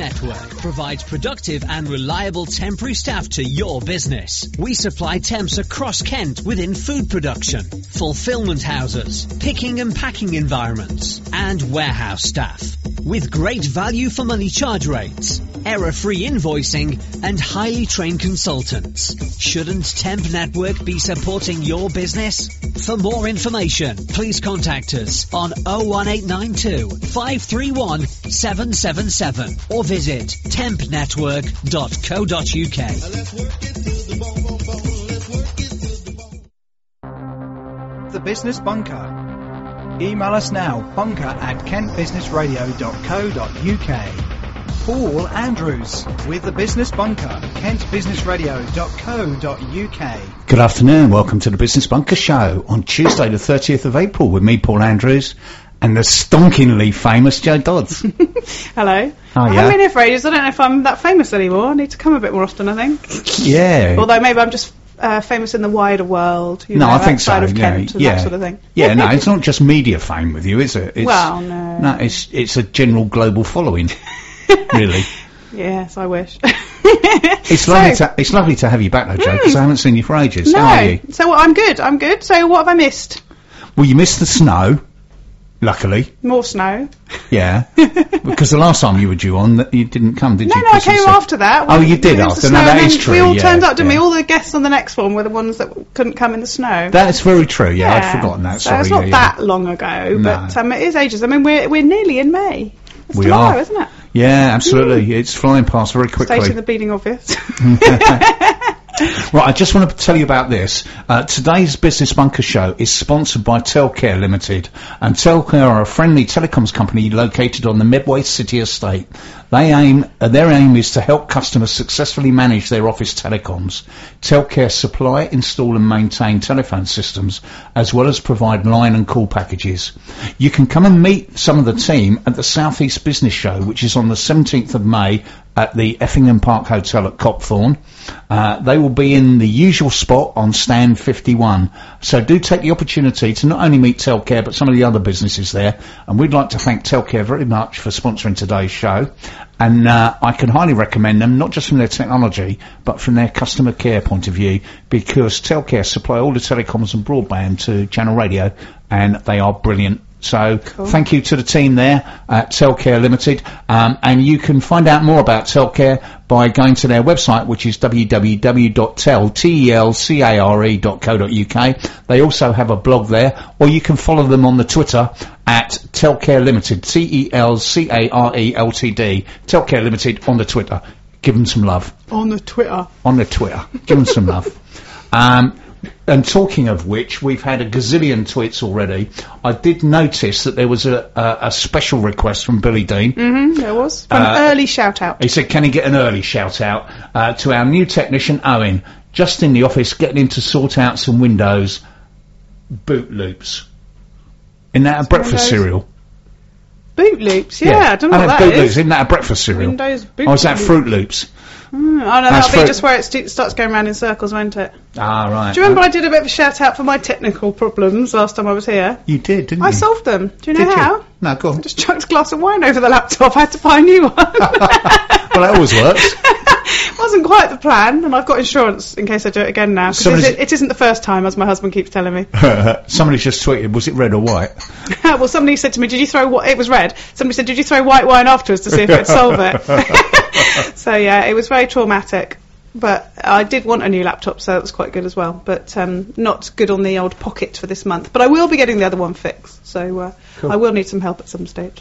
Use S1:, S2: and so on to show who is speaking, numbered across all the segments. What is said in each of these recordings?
S1: Network provides productive and reliable temporary staff to your business. We supply temps across Kent within food production, fulfillment houses, picking and packing environments, and warehouse staff. With great value for money charge rates, error-free invoicing, and highly trained consultants. Shouldn't Temp Network be supporting your business? For more information, please contact us on 01892 531 777 or visit tempnetwork.co.uk.
S2: The Business Bunker. Email us now, bunker@kentbusinessradio.co.uk. Paul Andrews with The Business Bunker, kentbusinessradio.co.uk.
S3: Good afternoon, welcome to The Business Bunker Show on Tuesday the 30th of April with me, Paul Andrews, and the stonkingly famous Joe Dodds.
S4: Hello.
S3: Oh,
S4: I
S3: yeah?
S4: haven't been here for ages. I don't know if I'm that famous anymore. I need to come a bit more often, I think.
S3: Yeah.
S4: Although maybe I'm just famous in the wider world. You
S3: No,
S4: know,
S3: I think so.
S4: outside of Kent and
S3: yeah.
S4: that sort of thing.
S3: Yeah, no, it's not just media fame with you, is it? It's,
S4: Well, no.
S3: No, it's a general global following, really.
S4: Yes, I wish.
S3: It's lovely to have you back though, Joe, because I haven't seen you for ages.
S4: No.
S3: How are you?
S4: So I'm good. So what have I missed?
S3: Well, you missed the snow, luckily.
S4: More snow.
S3: Yeah. Because the last time you were due on, you didn't come, did you?
S4: No, I came after that.
S3: Oh, you did
S4: It was
S3: after.
S4: the
S3: No,
S4: snow,
S3: that
S4: and
S3: is
S4: then
S3: true.
S4: We all
S3: yeah,
S4: turned up to
S3: yeah.
S4: me. All the guests on the next one were the ones that couldn't come in the snow.
S3: That's very true. Yeah, I'd forgotten that.
S4: So
S3: Sorry.
S4: it's not that long ago, but it is ages. I mean, we're nearly in May. It's
S3: We
S4: tomorrow,
S3: are.
S4: isn't it?
S3: Yeah, absolutely. It's flying past very quickly.
S4: Stating the bleeding obvious.
S3: Right, I just want to tell you about this. Today's Business Bunker Show is sponsored by Telcare Limited, and Telcare are a friendly telecoms company located on the Medway City Estate. Their aim is to help customers successfully manage their office telecoms. Telcare supply, install and maintain telephone systems, as well as provide line and call packages. You can come and meet some of the team at the South East Business Show, which is on the 17th of May at the Effingham Park Hotel at Copthorne. They will be in the usual spot on stand 51. So do take the opportunity to not only meet Telcare but some of the other businesses there. And we'd like to thank Telcare very much for sponsoring today's show. And I can highly recommend them, not just from their technology, but from their customer care point of view, because Telcare supply all the telecoms and broadband to Channel Radio, and they are brilliant. So Thank you to the team there at Telcare Limited, and you can find out more about Telcare by going to their website, which is www.telcare.co.uk. They also have a blog there, or you can follow them on the Twitter at Telcare Limited, TELCARE-LTD, Telcare Limited on the Twitter. Give them some love.
S4: On the Twitter.
S3: Give them some love. And talking of which, we've had a gazillion tweets already. I did notice that there was a special request from Billy Dean.
S4: Mm-hmm, there was. For an early shout-out.
S3: He said, can he get an early shout-out to our new technician, Owen, just in the office, getting him to sort out some Windows boot loops. Isn't that a breakfast cereal?
S4: Boot Loops, yeah, I don't know what that
S3: Boot
S4: is.
S3: Loops, isn't that a breakfast cereal?
S4: Windows Boot
S3: Or is that
S4: Loops.
S3: Fruit Loops?
S4: Oh no, that'll be just where it starts going round in circles, won't it?
S3: Ah, right.
S4: Do you remember I did a bit of a shout out for my technical problems last time I was here?
S3: You did, didn't you?
S4: I solved them. Do you know
S3: Did
S4: how?
S3: you? No, go on.
S4: I just chucked a glass of wine over the laptop. I had to buy a new one.
S3: Well, that always works.
S4: Wasn't quite the plan, and I've got insurance in case I do it again now. Because it isn't the first time, as my husband keeps telling me.
S3: Somebody's just tweeted, was it red or white?
S4: Well, somebody said to me, it was red. Somebody said, did you throw white wine afterwards to see if it'd solve it? So yeah, it was very traumatic. But I did want a new laptop, so that was quite good as well. But not good on the old Pocket for this month. But I will be getting the other one fixed, so cool. I will need some help at some stage.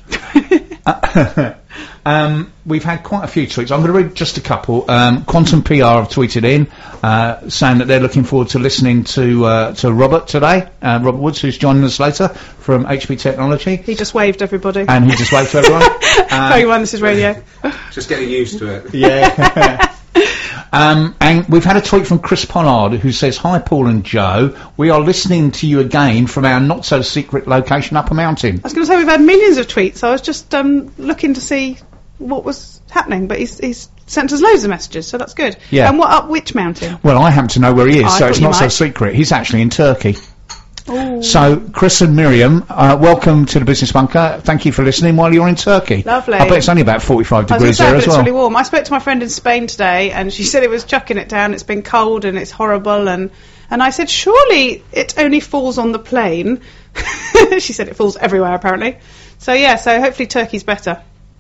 S3: We've had quite a few tweets. I'm going to read just a couple. Quantum PR have tweeted in saying that they're looking forward to listening to Robert today. Robert Woods, who's joining us later from HP Technology.
S4: He just waved everybody.
S3: And he just waved to everyone.
S4: Everyone, this is radio.
S5: Just getting used to it.
S3: Yeah. And we've had a tweet from Chris Pollard who says, hi Paul and Joe, we are listening to you again from our not so secret location up a mountain.
S4: I was going to say we've had millions of tweets. I was just looking to see what was happening, but he's sent us loads of messages, so that's good.
S3: Yeah.
S4: And what up which mountain?
S3: Well, I happen to know where he is, so it's not so
S4: might.
S3: secret. He's actually in Turkey. So, Chris and Miriam, welcome to the Business Bunker. Thank you for listening while you're in Turkey.
S4: Lovely.
S3: I bet it's only about 45 degrees there as well.
S4: It's really warm. I spoke to my friend in Spain today, and she said it was chucking it down. It's been cold and it's horrible, and I said, surely it only falls on the plane. She said it falls everywhere, apparently. So hopefully Turkey's better.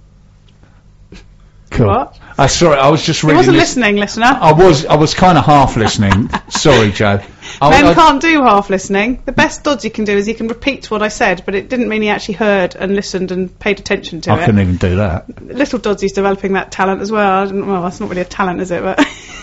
S3: Cool.
S4: What?
S3: Sorry, I was just really...
S4: You wasn't listening, listener.
S3: I was kind of half listening. Sorry, Joe.
S4: Men can't do half listening. The best dodds you can do is you can repeat what I said, but it didn't mean he actually heard and listened and paid attention to it.
S3: I couldn't even do that.
S4: Little Dodsy's developing that talent as well. Well, that's not really a talent, is it? But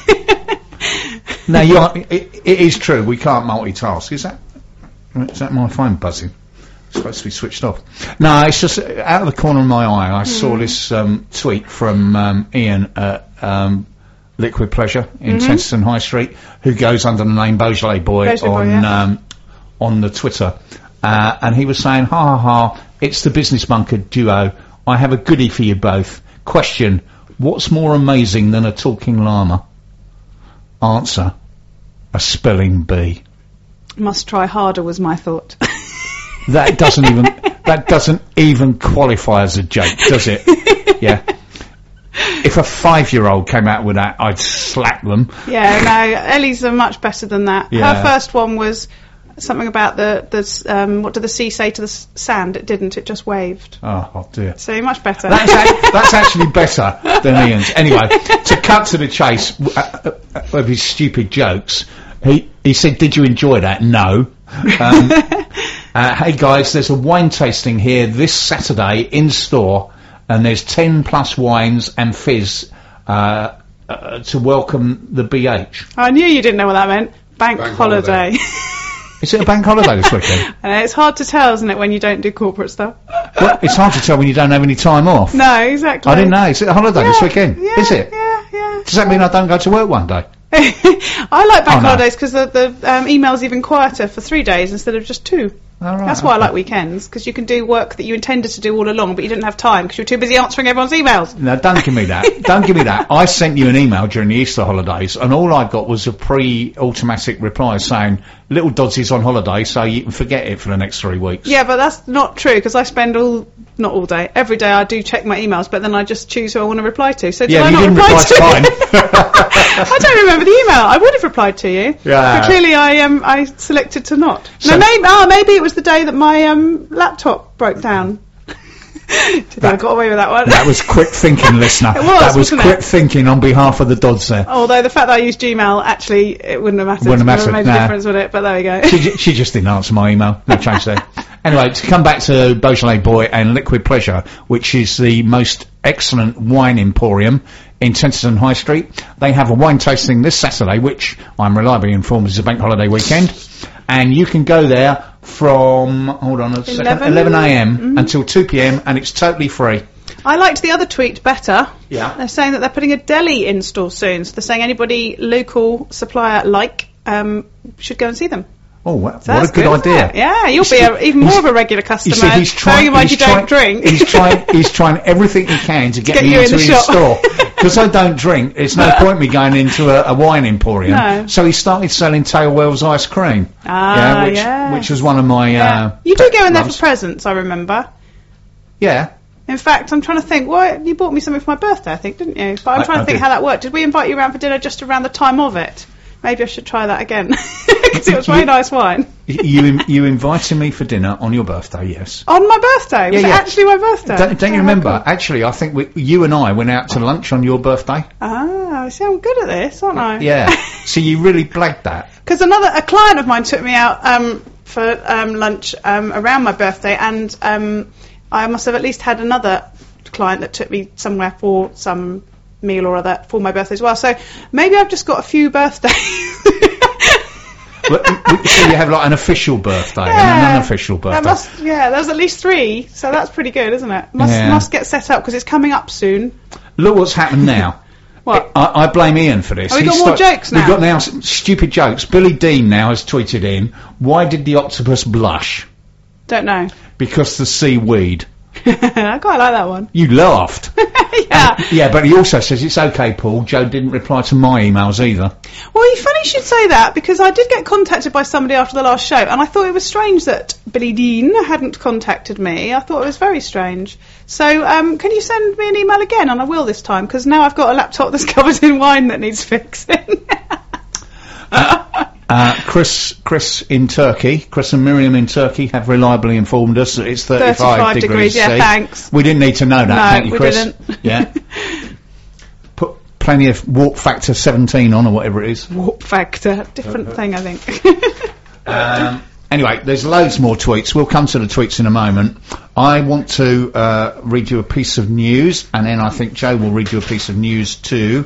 S3: No, it is true. We can't multitask. Is that my phone buzzing? It's supposed to be switched off. No, it's just out of the corner of my eye. I saw this tweet from Ian at Liquid Pleasure in Tenterton High Street, who goes under the name Beaujolais Boy on the Twitter, and he was saying, "Ha ha ha! It's the Business Bunker duo. I have a goodie for you both. Question: what's more amazing than a talking llama? Answer: a spelling bee."
S4: Must try harder was my thought.
S3: That doesn't even qualify as a joke, does it? Yeah. If a 5-year-old came out with that, I'd slap them.
S4: Yeah, no, Ellie's are much better than that.
S3: Yeah.
S4: Her first one was something about what did the sea say to the sand? It didn't. It just waved.
S3: Oh dear.
S4: So much better.
S3: That's actually better than Ian's. Anyway, to cut to the chase of his stupid jokes, he said, "Did you enjoy that?" No. Hey guys, there's a wine tasting here this Saturday in store, and there's 10 plus wines and fizz to welcome the BH.
S4: I knew you didn't know what that meant. Bank holiday.
S3: Is it a bank holiday this weekend?
S4: It's hard to tell, isn't it, when you don't do corporate stuff?
S3: Well, it's hard to tell when you don't have any time off.
S4: No, exactly.
S3: I didn't know. Is it a holiday this weekend?
S4: Yeah,
S3: is it?
S4: Yeah.
S3: Does that mean I don't go to work one day?
S4: I like bank holidays because the email's even quieter for 3 days instead of just 2.
S3: All right,
S4: That's why I like weekends, because you can do work that you intended to do all along, but you didn't have time because you're too busy answering everyone's emails.
S3: No, don't give me that. Don't give me that. I sent you an email during the Easter holidays, and all I got was a pre-automatic reply saying, "Little Dodsy's on holiday, so you can forget it for the next 3 weeks."
S4: Yeah, but that's not true, because I spend not all day, every day I do check my emails, but then I just choose who I want to reply to. So did I not reply to
S3: mine.
S4: I don't remember the email. I would have replied to you.
S3: Yeah.
S4: But clearly I selected to not.
S3: So
S4: Maybe it was the day that my laptop broke down. I got away with that one.
S3: That was quick thinking, listener. That was quick thinking on behalf of the Dodds there.
S4: Although the fact that I used Gmail, actually, it wouldn't have mattered. Wouldn't have made a difference, would it? But there we go.
S3: She just didn't answer my email. No change there. Anyway, to come back to Beaujolais Boy and Liquid Pleasure, which is the most excellent wine emporium in Tenterton High Street. They have a wine tasting this Saturday, which I'm reliably informed is a bank holiday weekend. And you can go there from, 11 a.m. until 2 p.m. and it's totally free.
S4: I liked the other tweet better.
S3: Yeah.
S4: They're saying that they're putting a deli in store soon. So they're saying anybody local supplier should go and see them.
S3: Oh, what a good idea.
S4: Yeah, you'll be even more of a regular customer. Bearing in mind you don't drink.
S3: He's trying everything he can to get me into his store. Because I don't drink, it's no point me going into a wine emporium.
S4: No.
S3: So he started selling Tailwell's ice cream. Which was one of my...
S4: you do go in there for presents, I remember.
S3: Yeah.
S4: In fact, I'm trying to think, you bought me something for my birthday, I think, didn't you? But I'm trying to think how that worked. Did we invite you around for dinner just around the time of it? Maybe I should try that again, because it was very nice wine.
S3: You invited me for dinner on your birthday, yes.
S4: On my birthday? Was it actually my birthday?
S3: Don't you remember? Cool. Actually, I think you and I went out to lunch on your birthday.
S4: See, I'm good at this, aren't I?
S3: Yeah. So you really blagged that.
S4: Because a client of mine took me out for lunch around my birthday, and I must have at least had another client that took me somewhere for some meal or other for my birthday as well. So maybe I've just got a few birthdays.
S3: So you have like an official birthday and an unofficial birthday.
S4: There's at least 3, so that's pretty good, isn't it? Must get set up because it's coming up soon.
S3: Look what's happened now.
S4: What?
S3: I blame Ian for this.
S4: Have we got more jokes now?
S3: We've got now some stupid jokes. Billy Dean now has tweeted in, "Why did the octopus blush?"
S4: Don't know.
S3: Because the seaweed.
S4: I quite like that one.
S3: You laughed. Yeah, but he also says it's okay, Paul. Joe didn't reply to my emails either.
S4: Well, funny you should say that, because I did get contacted by somebody after the last show, and I thought it was strange that Billy Dean hadn't contacted me. I thought it was very strange. So, can you send me an email again? And I will this time, because now I've got a laptop that's covered in wine that needs fixing.
S3: Chris in Turkey, Chris and Miriam in Turkey have reliably informed us that it's 35 degrees
S4: yeah,
S3: C.
S4: thanks.
S3: We didn't need to know that, thank you,
S4: we
S3: Chris.
S4: Didn't.
S3: Yeah. Put plenty of warp factor 17 on, or whatever it is.
S4: Warp factor, different thing, I think.
S3: Anyway, there's loads more tweets. We'll come to the tweets in a moment. I want to read you a piece of news, and then I think Joe will read you a piece of news too.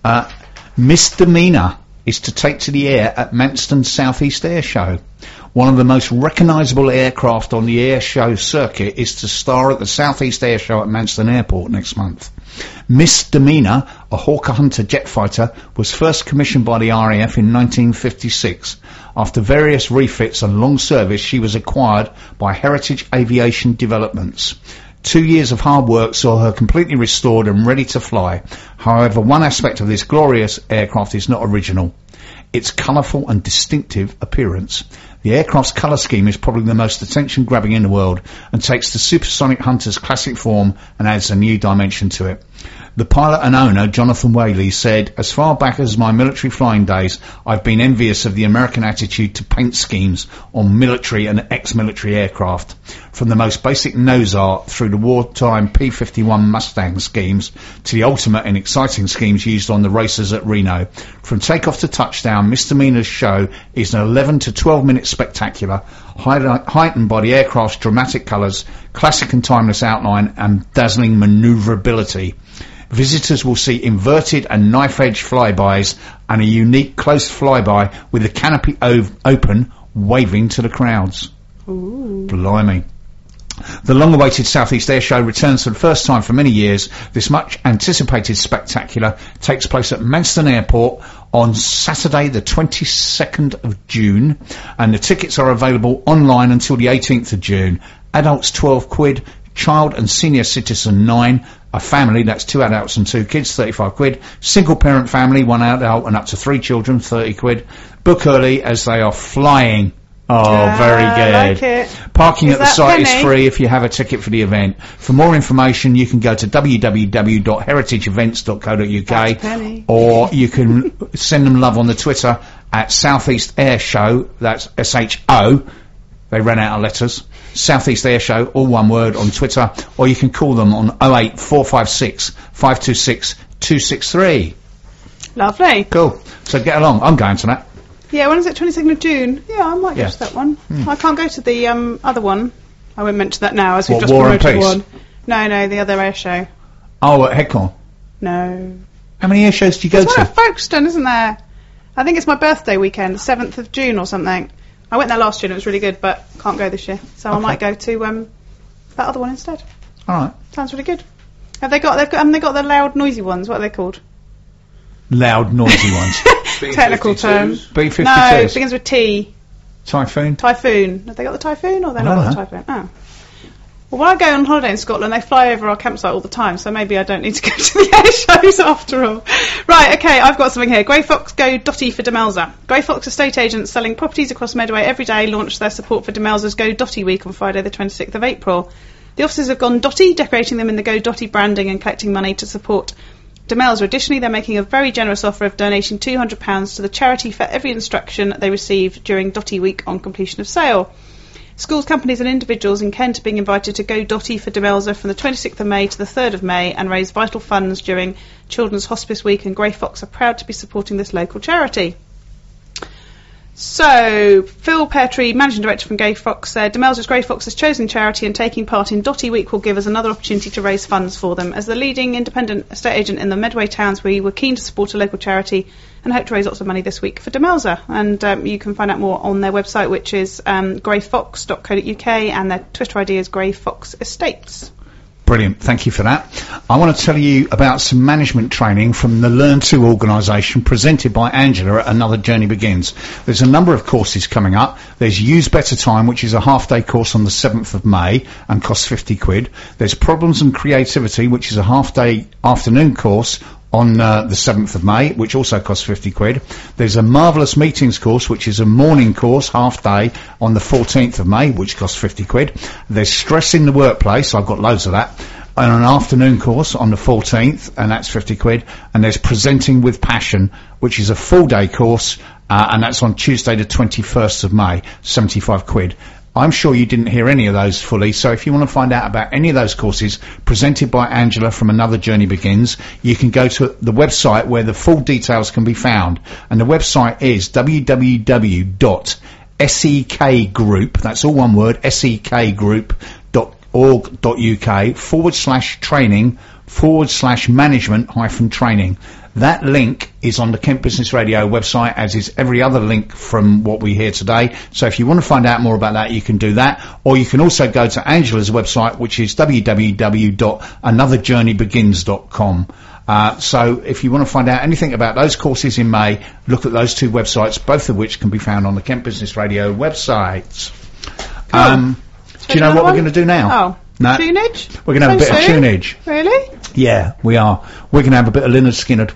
S3: Misdemeanor is to take to the air at Manston Southeast Air Show. One of the most recognisable aircraft on the air show circuit is to star at the Southeast Air Show at Manston Airport next month. Misdemeanor, a Hawker Hunter jet fighter, was first commissioned by the RAF in 1956. After various refits and long service, she was acquired by Heritage Aviation Developments. 2 years of hard work saw her completely restored and ready to fly. However, one aspect of this glorious aircraft is not original: its colourful and distinctive appearance. The aircraft's colour scheme is probably the most attention-grabbing in the world, and takes the supersonic Hunter's classic form and adds a new dimension to it. The pilot and owner, Jonathan Whaley, said, "As far back as my military flying days, I've been envious of the American attitude to paint schemes on military and ex-military aircraft. From the most basic nose art through the wartime P-51 Mustang schemes to the ultimate and exciting schemes used on the racers at Reno. From takeoff to touchdown, Misdemeanor's show is an 11 to 12 minute spectacular, heightened by the aircraft's dramatic colours, classic and timeless outline and dazzling manoeuvrability. Visitors will see inverted and knife-edge flybys and a unique close flyby with the canopy open, waving to the crowds." Ooh. Blimey. The long-awaited Southeast Air Show returns for the first time for many years. This much-anticipated spectacular takes place at Manston Airport on Saturday the 22nd of June, and the tickets are available online until the 18th of June. Adults £12, child and senior citizen £9, a family, that's 2 adults and 2 kids, £35, single parent family, 1 adult and up to 3 children, £30. Book early as they are flying. Oh, very good.
S4: Like it.
S3: Parking at the site is free if you have a ticket for the event. For more information, you can go to www.heritageevents.co.uk, or you can send them love on the Twitter at Southeast Air Show. That's SHO. They ran out of letters. Southeast Air Show, all one word, on Twitter, or you can call them on 08456 526 263.
S4: Lovely.
S3: Cool. So get along. I'm going to that.
S4: Yeah, when is it? 22nd of June? Yeah, I might go to that one. I can't go to the other one. I won't mention that now, as we've just promoted one. No, the other air show.
S3: Oh, at Headcon?
S4: No.
S3: How many air shows do you go to?
S4: There's one at Folkestone, isn't there? I think it's my birthday weekend, 7th of June or something. I went there last year and it was really good, but can't go this year. So I might go to that other one instead.
S3: All right. Sounds
S4: really good. Have they got the loud, noisy ones? What are they called?
S3: Loud, noisy ones.
S4: Technical term.
S3: B-52s?
S4: No, it begins with T.
S3: Typhoon?
S4: Typhoon. Have they got the Typhoon, or they're not got the Typhoon? Oh. Well, when I go on holiday in Scotland, they fly over our campsite all the time, so maybe I don't need to go to the air shows after all. Right, okay, I've got something here. Grey Fox go dotty for Demelza. Grey Fox estate agents selling properties across Medway every day launched their support for Demelza's Go Dotty week on Friday the 26th of April. The offices have gone dotty, decorating them in the Go Dotty branding and collecting money to support Demelza. Additionally, they're making a very generous offer of donating £200 to the charity for every instruction they receive during Dotty week on completion of sale. Schools, companies and individuals in Kent are being invited to go dotty for Demelza from the 26th of May to the 3rd of May and raise vital funds during Children's Hospice Week, and Grey Fox are proud to be supporting this local charity. So, Phil Peartree, Managing Director from Grey Fox, said Demelza's Grey Fox's chosen charity and taking part in Dotty Week will give us another opportunity to raise funds for them. As the leading independent estate agent in the Medway towns, we were keen to support a local charity and hope to raise lots of money this week for Demelza. And you can find out more on their website, which is greyfox.co.uk, and their Twitter ID is Grey Fox Estates.
S3: Brilliant. Thank you for that. I want to tell you about some management training from the Learn To organisation presented by Angela at Another Journey Begins. There's a number of courses coming up. There's Use Better Time, which is a half-day course on the 7th of May and costs £50. There's Problems and Creativity, which is a half-day afternoon course on the 7th of May, which also costs £50. There's a Marvellous Meetings course, which is a morning course, half day, on the 14th of May, which costs £50. There's Stress in the Workplace, I've got loads of that, and an afternoon course on the 14th, and that's £50. And there's Presenting with Passion, which is a full day course, and that's on Tuesday the 21st of May, £75. I'm sure you didn't hear any of those fully, so if you want to find out about any of those courses presented by Angela from Another Journey Begins, you can go to the website where the full details can be found. And the website is www.sekgroup, that's all one word, sekgroup.org.uk/training/management-training. That link is on the Kent Business Radio website, as is every other link from what we hear today. So if you want to find out more about that, you can do that. Or you can also go to Angela's website, which is www.anotherjourneybegins.com. So if you want to find out anything about those courses in May, look at those two websites, both of which can be found on the Kent Business Radio website.
S4: Cool.
S3: Do you know what we're going to do now?
S4: Oh.
S3: No.
S4: Tunage?
S3: We're going to have a bit of tunage.
S4: Really?
S3: Yeah, we are. We're going to have a bit of Lynyrd Skynyrd.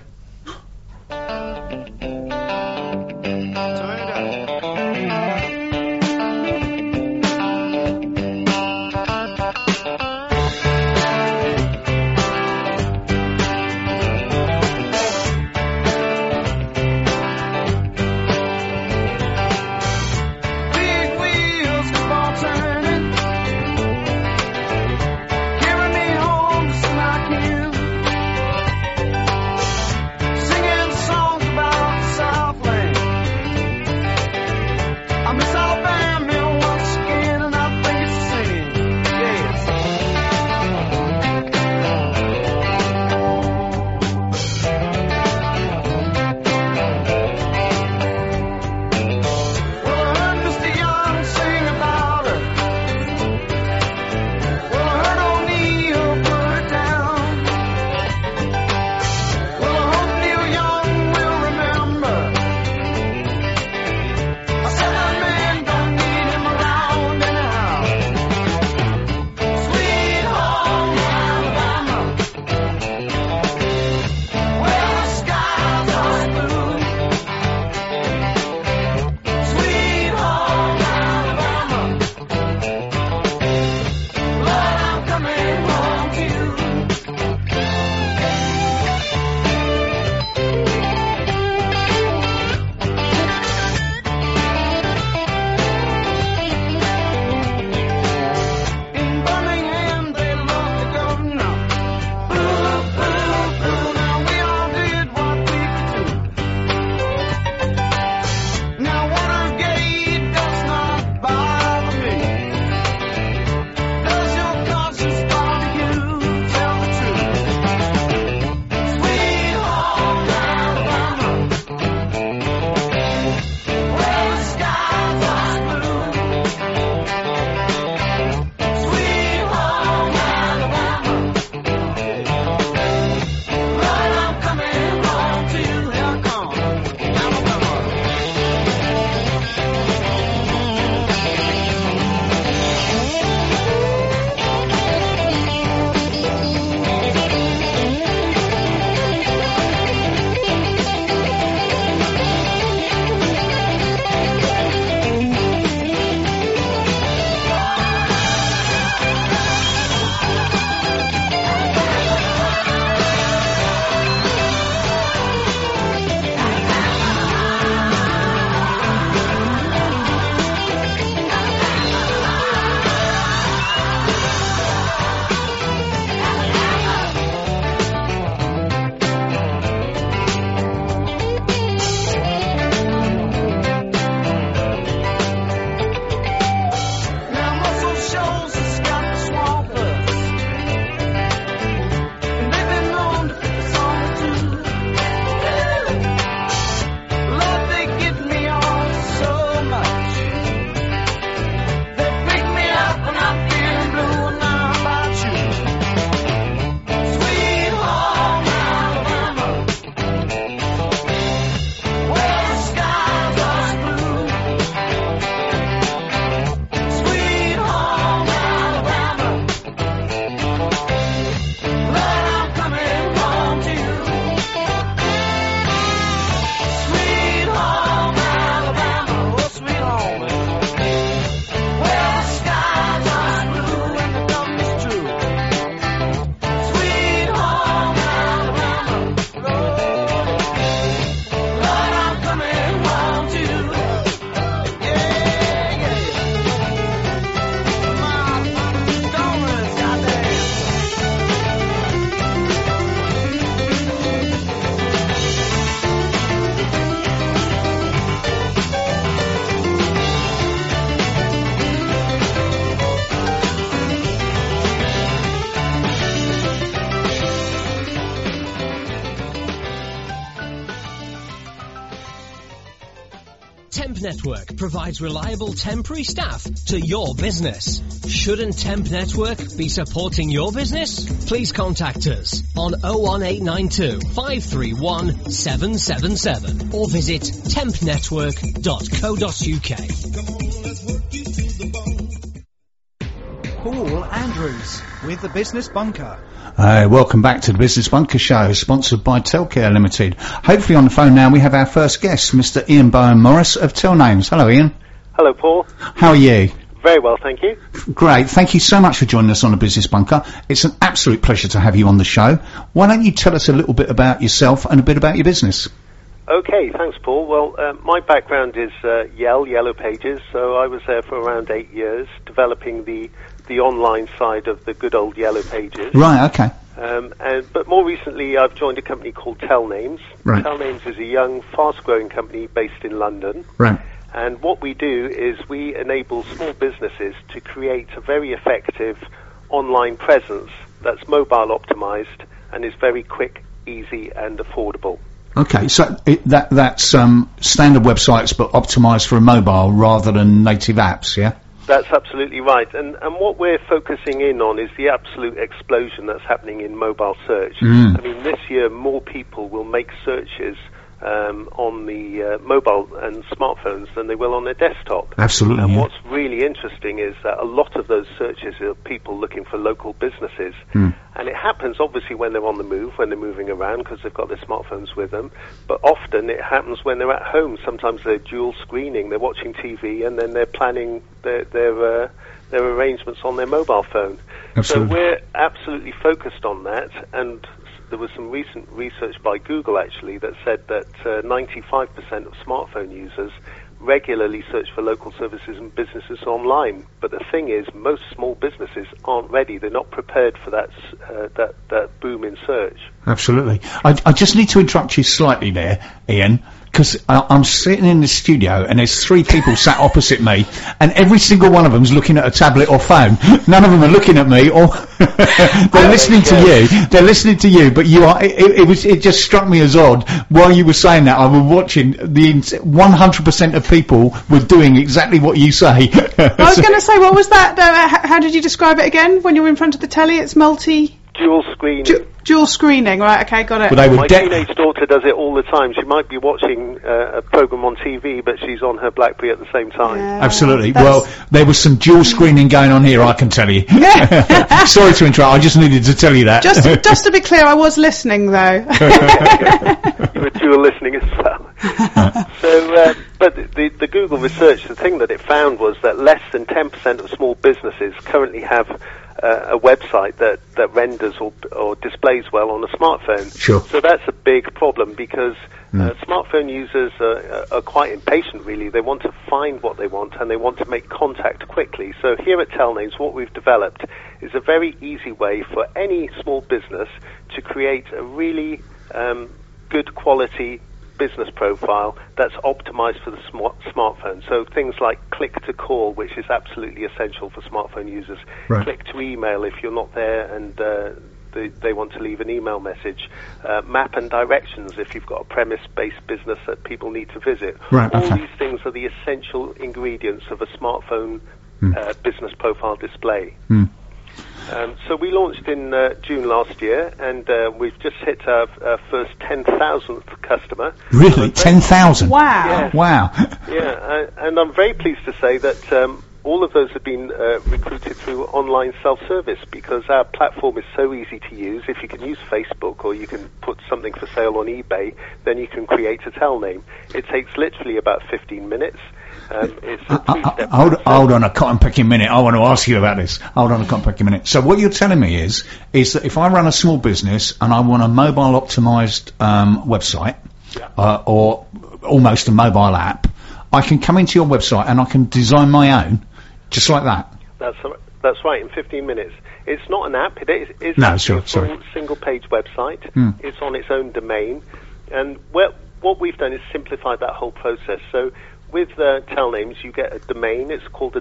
S1: Temp Network provides reliable temporary staff to your business. Shouldn't Temp Network be supporting your business? Please contact us on 01892 531 777 or visit tempnetwork.co.uk.
S2: Paul Andrews with the Business Bunker.
S3: Welcome back to the Business Bunker Show, sponsored by Telcare Limited. Hopefully on the phone now we have our first guest, Mr. Ian Bowen-Morris of Telnames. Hello, Ian.
S6: Hello, Paul.
S3: How are you?
S6: Very well, thank you.
S3: Great. Thank you so much for joining us on the Business Bunker. It's an absolute pleasure to have you on the show. Why don't you tell us a little bit about yourself and a bit about your business?
S6: Okay, thanks, Paul. Well, my background is Yellow Pages, so I was there for around 8 years, developing the online side of the good old Yellow Pages.
S3: Right, okay.
S6: But more recently, I've joined a company called Telnames.
S3: Right.
S6: Telnames is a young, fast-growing company based in London.
S3: Right.
S6: And what we do is we enable small businesses to create a very effective online presence that's mobile optimized and is very quick, easy, and affordable.
S3: Okay, so that's standard websites but optimised for a mobile rather than native apps, yeah?
S6: That's absolutely right. And what we're focusing in on is the absolute explosion that's happening in mobile search. I mean, this year more people will make searches on the mobile and smartphones than they will on their desktop.
S3: Absolutely.
S6: And
S3: yeah.
S6: what's really interesting is that a lot of those searches are people looking for local businesses. And it happens obviously when they're on the move, when they're moving around because they've got their smartphones with them. But often it happens when they're at home. Sometimes they're dual screening, they're watching TV, and then they're planning their arrangements on their mobile phone.
S3: Absolutely.
S6: So we're absolutely focused on that, and there was some recent research by Google actually that said that 95% of smartphone users regularly search for local services and businesses online. But the thing is, most small businesses aren't ready. They're not prepared for that boom in search.
S3: Absolutely. I just need to interrupt you slightly there, Ian, because I'm sitting in the studio and there's 3 people sat opposite me, and every single one of them's looking at a tablet or phone. None of them are looking at me, or they're listening to you. They're listening to you, but you are. It just struck me as odd while you were saying that. I was watching 100% of people were doing exactly what you say.
S4: I was going to say, what was that? How did you describe it again? When you're in front of the telly, it's
S6: Dual screen.
S4: dual screening, right? Okay, got it.
S3: Well,
S6: My teenage daughter does it all the time. She might be watching a program on TV, but she's on her BlackBerry at the same time.
S4: Yeah,
S3: absolutely. Well, there was some dual screening going on here, I can tell you. Sorry to interrupt. I just needed to tell you that.
S4: Just to be clear, I was listening though.
S6: You were dual listening as well. But the Google research, the thing that it found was that less than 10% of small businesses currently have a website that renders or displays well on a smartphone.
S3: Sure.
S6: So that's a big problem because smartphone users are quite impatient, really. They want to find what they want and they want to make contact quickly. So here at Telnames, what we've developed is a very easy way for any small business to create a really good quality business profile that's optimized for the smartphone. So things like click to call, which is absolutely essential for smartphone users.
S3: Right.
S6: Click to email if you're not there and they want to leave an email message. Map and directions if you've got a premise-based business that people need to visit.
S3: Right,
S6: All
S3: okay.
S6: these things are the essential ingredients of a smartphone business profile display. So we launched in June last year, and we've just hit our first 10,000th customer.
S3: Really? 10,000?
S4: Wow.
S6: Yeah.
S3: Wow.
S6: Yeah, and I'm very pleased to say that all of those have been recruited through online self-service because our platform is so easy to use. If you can use Facebook or you can put something for sale on eBay, then you can create a Telname. It takes literally about 15 minutes. It's a three-step
S3: Hold
S6: process.
S3: on a cotton picking minute. I want to ask you about this. Hold on a cotton picking minute. So what you're telling me is that if I run a small business and I want a mobile optimized website or almost a mobile app, I can come into your website and I can design my own, just like that.
S6: That's right. In 15 minutes. It's not an app. It is
S3: No,
S6: actually
S3: sure,
S6: a full single-page website.
S3: Hmm.
S6: It's on its own domain, and what we've done is simplified that whole process. So with Telnames, you get a domain. It's called a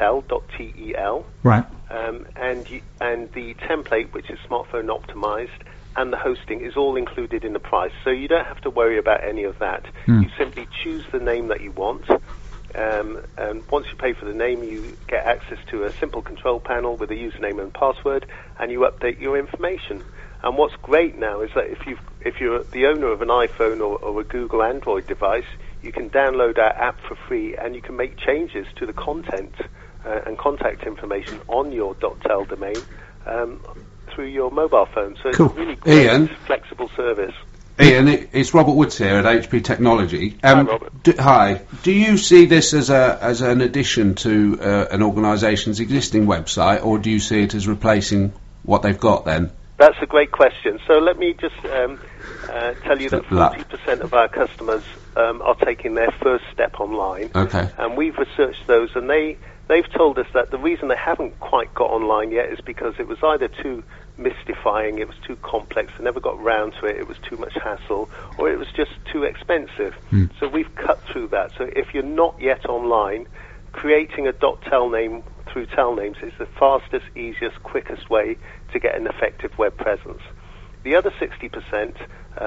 S6: .tel.
S3: Right.
S6: And the template, which is smartphone optimized, and the hosting is all included in the price. So you don't have to worry about any of that. You simply choose the name that you want, and once you pay for the name, you get access to a simple control panel with a username and password, and you update your information. And what's great now is that if you're the owner of an iPhone or a Google Android device, you can download our app for free, and you can make changes to the content and contact information on your .tel domain through your mobile phone. So
S5: Cool.
S6: it's a really great,
S5: Ian?
S6: flexible service.
S5: Ian, it's Robert Woods here at HP Technology.
S6: Hi, Robert.
S5: Hi. Do you see this as an addition to an organisation's existing website, or do you see it as replacing what they've got then?
S6: That's a great question. So let me just tell you that 40% of our customers are taking their first step online.
S5: Okay.
S6: And we've researched those, and they've told us that the reason they haven't quite got online yet is because it was either too mystifying, it was too complex, they never got round to it, it was too much hassle, or it was just too expensive. So we've cut through that. So if you're not yet online, creating a .tel name through Telnames is the fastest, easiest, quickest way to get an effective web presence. The other 60%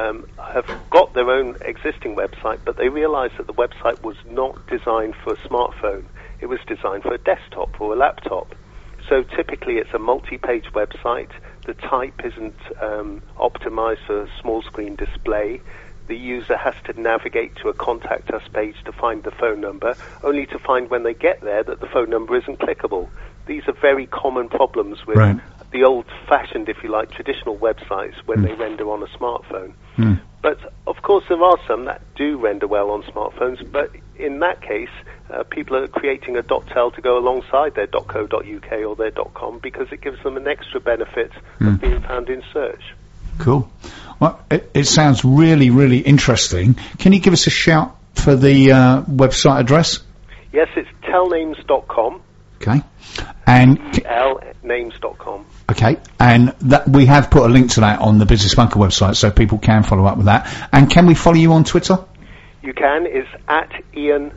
S6: have got their own existing website, but they realized that the website was not designed for a smartphone. It was designed for a desktop or a laptop. So typically it's a multi-page website. The type isn't optimized for a small screen display. The user has to navigate to a contact us page to find the phone number, only to find when they get there that the phone number isn't clickable. These are very common problems with the old-fashioned, if you like, traditional websites when they render on a smartphone. But, of course, there are some that do render well on smartphones, but in that case, people are creating a .tel to go alongside their .co.uk or their .com because it gives them an extra benefit of being found in search.
S3: Cool. Well, it sounds really, really interesting. Can you give us a shout for the website address?
S6: Yes, it's telnames.com.
S3: Okay. And
S6: names.com.
S3: okay, and that we have put a link to that on the Business Bunker website, so people can follow up with that. And can we follow you on Twitter?
S6: You can. It's at Ian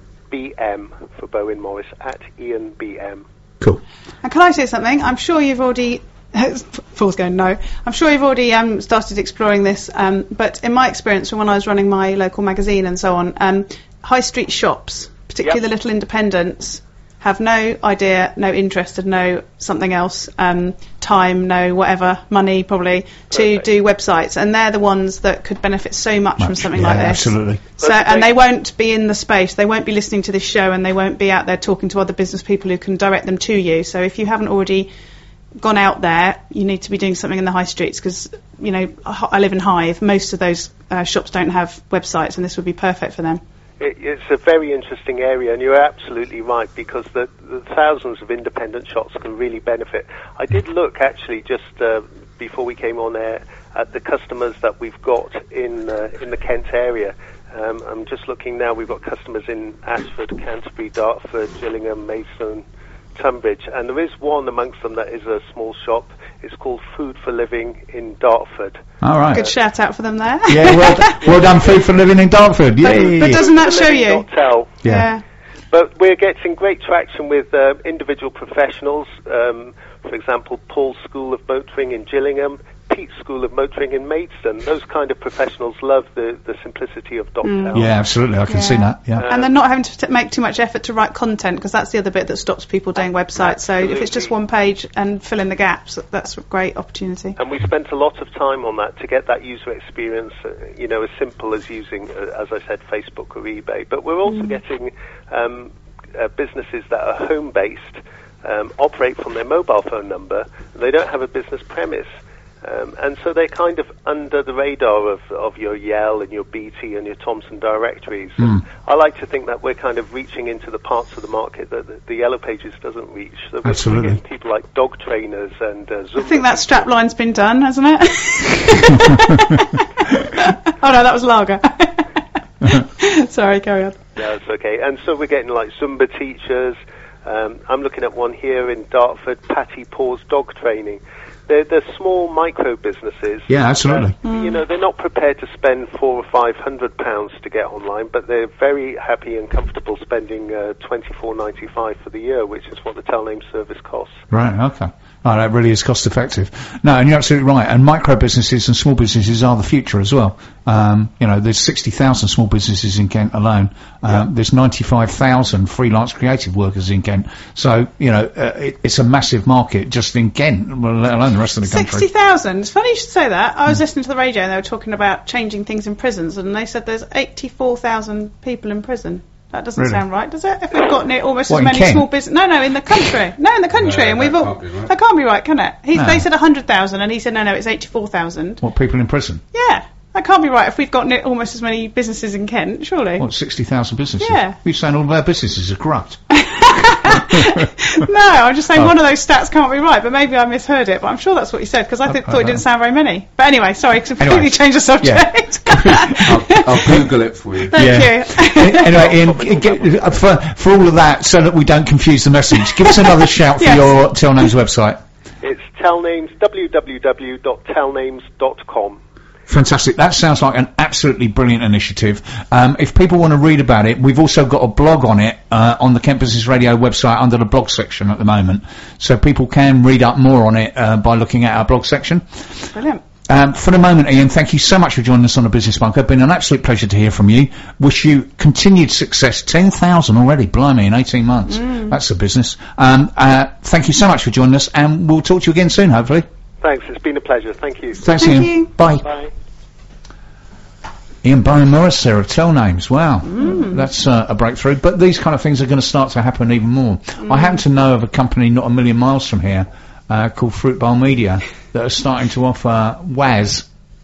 S6: BM for Bowen Morris, at Ian BM.
S3: Cool.
S4: And can I say something? I'm sure you've already... Paul's going, no. I'm sure you've already started exploring this, but in my experience from when I was running my local magazine and so on, high street shops, particularly the little independents, have no idea, no interest, and no something else, time, no whatever, money probably, to do websites. And they're the ones that could benefit so much from something like this.
S3: Absolutely.
S4: So, and they won't be in the space, they won't be listening to this show, and they won't be out there talking to other business people who can direct them to you. So if you haven't already gone out there, you need to be doing something in the high streets, because, you know, I live in Hythe. Most of those shops don't have websites, and this would be perfect for them.
S6: It's a very interesting area, and you're absolutely right, because the thousands of independent shops can really benefit. I did look, actually, just before we came on air, at the customers that we've got in the Kent area. I'm just looking now. We've got customers in Ashford, Canterbury, Dartford, Gillingham, Maidstone, Tunbridge, and there is one amongst them that is a small shop. It's called Food for Living in Dartford.
S3: All right.
S4: Good shout out for them there.
S3: Yeah, well done, Food for Living in Dartford. Yay.
S4: But doesn't that show you?
S6: Yeah. But we're getting great traction with individual professionals. For example, Paul's School of Motoring in Gillingham, Pete's School of Motoring in Maidstone. Those kind of professionals love the simplicity of .tel.
S3: Yeah, absolutely. I can see that. Yeah.
S4: And they're not having to make too much effort to write content, because that's the other bit that stops people doing websites. So if it's just one page and fill in the gaps, that's a great opportunity.
S6: And we spent a lot of time on that to get that user experience, as simple as using, as I said, Facebook or eBay. But we're also getting businesses that are home-based, operate from their mobile phone number. They don't have a business premise. And so they're kind of under the radar of your Yell and your BT and your Thomson directories. I like to think that we're kind of reaching into the parts of the market that the Yellow Pages doesn't reach. So we're getting people like dog trainers and Zumba.
S4: I think that strapline's been done, hasn't it? Oh no, that was lager. Sorry, carry on.
S6: Yeah, it's okay. And so we're getting like Zumba teachers. I'm looking at one here in Dartford, Patty Paws Dog Training. They're small micro businesses.
S3: Yeah, absolutely.
S6: They're not prepared to spend £400 or £500 to get online, but they're very happy and comfortable spending $24.95 for the year, which is what the Telname service costs.
S3: Right. Okay. Oh, that really is cost effective. No, and you're absolutely right. And micro businesses and small businesses are the future as well. There's 60,000 small businesses in Kent alone. There's 95,000 freelance creative workers in Kent. So, it's a massive market just in Kent, let alone the rest of the country.
S4: 60,000. It's funny you should say that. I was listening to the radio and they were talking about changing things in prisons, and they said there's 84,000 people in prison. That doesn't sound right, does it? If we've got almost as many small business... No, in the country. No, in the country. And we've all... That can't be right, can it? They said 100,000 and he said, no, it's 84,000.
S3: What, people in prison?
S4: Yeah. That can't be right if we've got almost as many businesses in Kent, surely.
S3: What, 60,000 businesses?
S4: Yeah.
S3: You're saying all of our businesses are corrupt?
S4: No, I'm just saying one of those stats can't be right, but maybe I misheard it, but I'm sure that's what you said, because I thought it didn't sound very many. But anyway, sorry, completely change the subject.
S5: I'll Google it for you.
S4: Thank you.
S3: Anyway, Ian, for all of that, so that we don't confuse the message, give us another shout for your Tellnames website.
S6: It's Tellnames, www.tellnames.com.
S3: Fantastic. That sounds like an absolutely brilliant initiative. If people want to read about it, we've also got a blog on it on the Kent Business Radio website under the blog section at the moment. So people can read up more on it by looking at our blog section.
S4: Brilliant.
S3: For the moment, Ian, thank you so much for joining us on the Business Bunker. It's been an absolute pleasure to hear from you. Wish you continued success. 10,000 already, blimey, in 18 months. That's a business. Thank you so much for joining us, and we'll talk to you again soon, hopefully.
S6: Thanks, it's been a pleasure. Thank you.
S3: Thanks,
S4: Thank
S3: Ian.
S4: you.
S3: Bye.
S6: Bye.
S3: Ian Bowen-Morris there of Tellnames. Wow, that's a breakthrough. But these kind of things are going to start to happen even more. I happen to know of a company not a million miles from here called Fruit Bowl Media that are starting to offer WAS.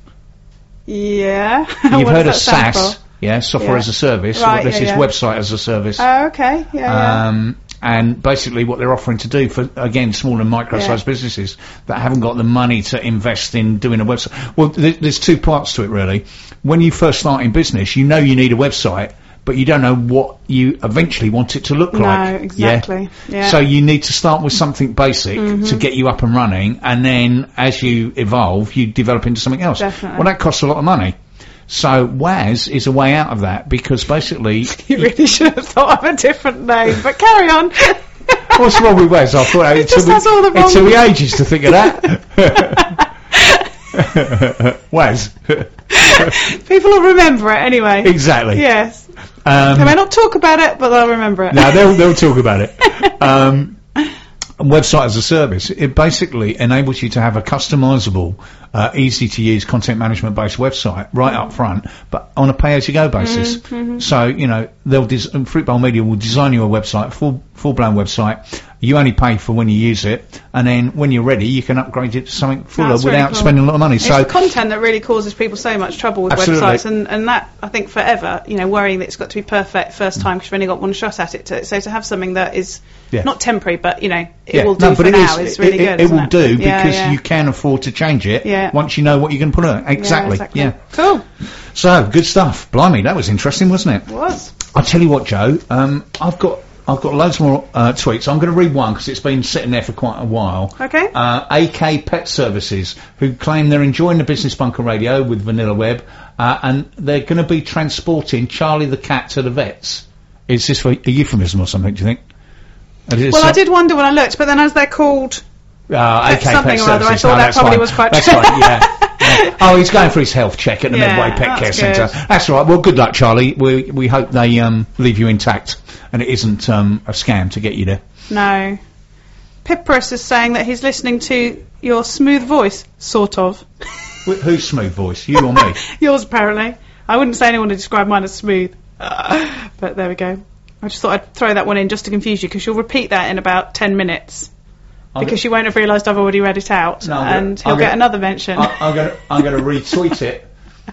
S4: Yeah.
S3: You've heard of SaaS, software as a service.
S4: Right,
S3: this is website as a service.
S4: Oh, okay. Yeah.
S3: And basically what they're offering to do for, again, small and micro-sized businesses that haven't got the money to invest in doing a website. Well, there's two parts to it, really. When you first start in business, you know you need a website, but you don't know what you eventually want it to look like.
S4: No, exactly. Yeah.
S3: So you need to start with something basic to get you up and running, and then as you evolve, you develop into something else.
S4: Definitely.
S3: Well, that costs a lot of money. So WAS is a way out of that, because basically...
S4: You really should have thought of a different name, but carry on.
S3: What's wrong with WAS? I thought it took me ages to think of that. WAS.
S4: People will remember it anyway.
S3: Exactly.
S4: Yes. They may not talk about it, but they'll remember it.
S3: No, they'll talk about it. Website as a service, it basically enables you to have a customizable, easy to use content management based website right up front, but on a pay as you go basis. So, Fruit Bowl Media will design you a website, full blown website. You only pay for when you use it, and then when you're ready, you can upgrade it to something fuller without spending a lot of money.
S4: It's the content that really causes people so much trouble with websites, and that, I think, forever, worrying that it's got to be perfect first time because you've only got one shot at it. So to have something that is not temporary, but, it will do for now is really good.
S3: It will do because you can afford to change it once you know what you're going to put on it. Exactly. Yeah.
S4: Cool.
S3: So, good stuff. Blimey, that was interesting, wasn't it?
S4: It was.
S3: I'll tell you what, Joe, I've got loads more tweets. I'm going to read one because it's been sitting there for quite a while.
S4: Okay.
S3: AK Pet Services, who claim they're enjoying the Business Bunker Radio with Vanilla Web, and they're going to be transporting Charlie the cat to the vets. Is this a euphemism or something, do you think?
S4: Well, I did wonder when I looked, but then as they're called
S3: AK
S4: something
S3: Pet
S4: or other,
S3: Services,
S4: I thought that probably was quite
S3: That's right, yeah. Oh, he's going for his health check at the Medway Pet Care Centre. That's all right. Well, good luck, Charlie. We hope they leave you intact and it isn't a scam to get you there.
S4: No. Pipris is saying that he's listening to your smooth voice, sort of.
S3: Whose smooth voice? You or me?
S4: Yours, apparently. I wouldn't say anyone to describe mine as smooth. But there we go. I just thought I'd throw that one in just to confuse you, because you'll repeat that in about 10 minutes. Because you won't have realised I've already read it out, and he'll get another mention.
S3: I'm going to retweet it.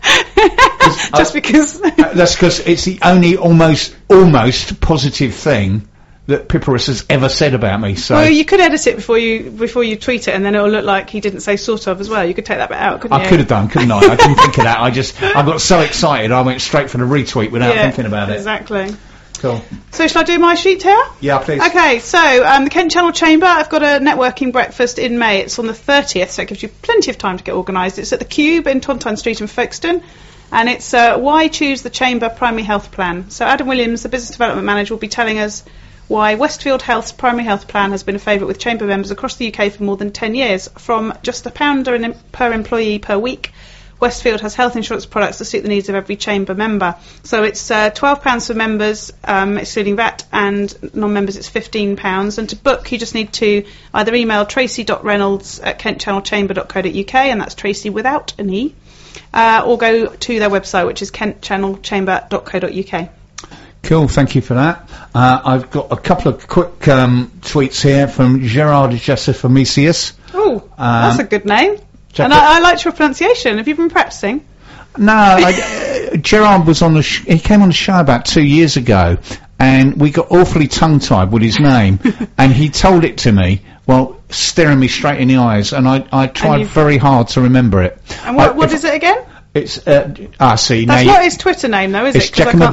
S4: Because
S3: that's because it's the only almost positive thing that Pipirus has ever said about me. So
S4: well, you could edit it before you tweet it, and then it'll look like he didn't say sort of as well. You could take that bit out, couldn't you?
S3: I could have done, couldn't I? I didn't think of that. I got so excited I went straight for the retweet without thinking about it.
S4: Exactly.
S3: Cool.
S4: So shall I do my sheet here?
S3: Yeah, please.
S4: Okay, so the Kent Channel Chamber, I've got a networking breakfast in May. It's on the 30th, so it gives you plenty of time to get organised. It's at the Cube in Tontine Street in Folkestone, and it's why choose the Chamber Primary Health Plan. So Adam Williams, the Business Development Manager, will be telling us why Westfield Health's primary health plan has been a favourite with Chamber members across the UK for more than 10 years. From just £1 per employee per week, Westfield has health insurance products that suit the needs of every Chamber member. So it's £12 for members, excluding VAT, and non-members it's £15. And to book, you just need to either email tracy.reynolds@kentchannelchamber.co.uk, and that's Tracy without an E, or go to their website, which is kentchannelchamber.co.uk.
S3: Cool, thank you for that. I've got a couple of quick tweets here from Gerard Jessifamisius.
S4: Oh, that's a good name. And I liked your pronunciation. Have you been practicing?
S3: No, Gerard was on he came on the show about 2 years ago, and we got awfully tongue-tied with his name, and he told it to me, well, staring me straight in the eyes, and I tried very hard to remember it.
S4: And what is it again?
S3: It's, see.
S4: That's not his Twitter name, though, is it?
S3: It's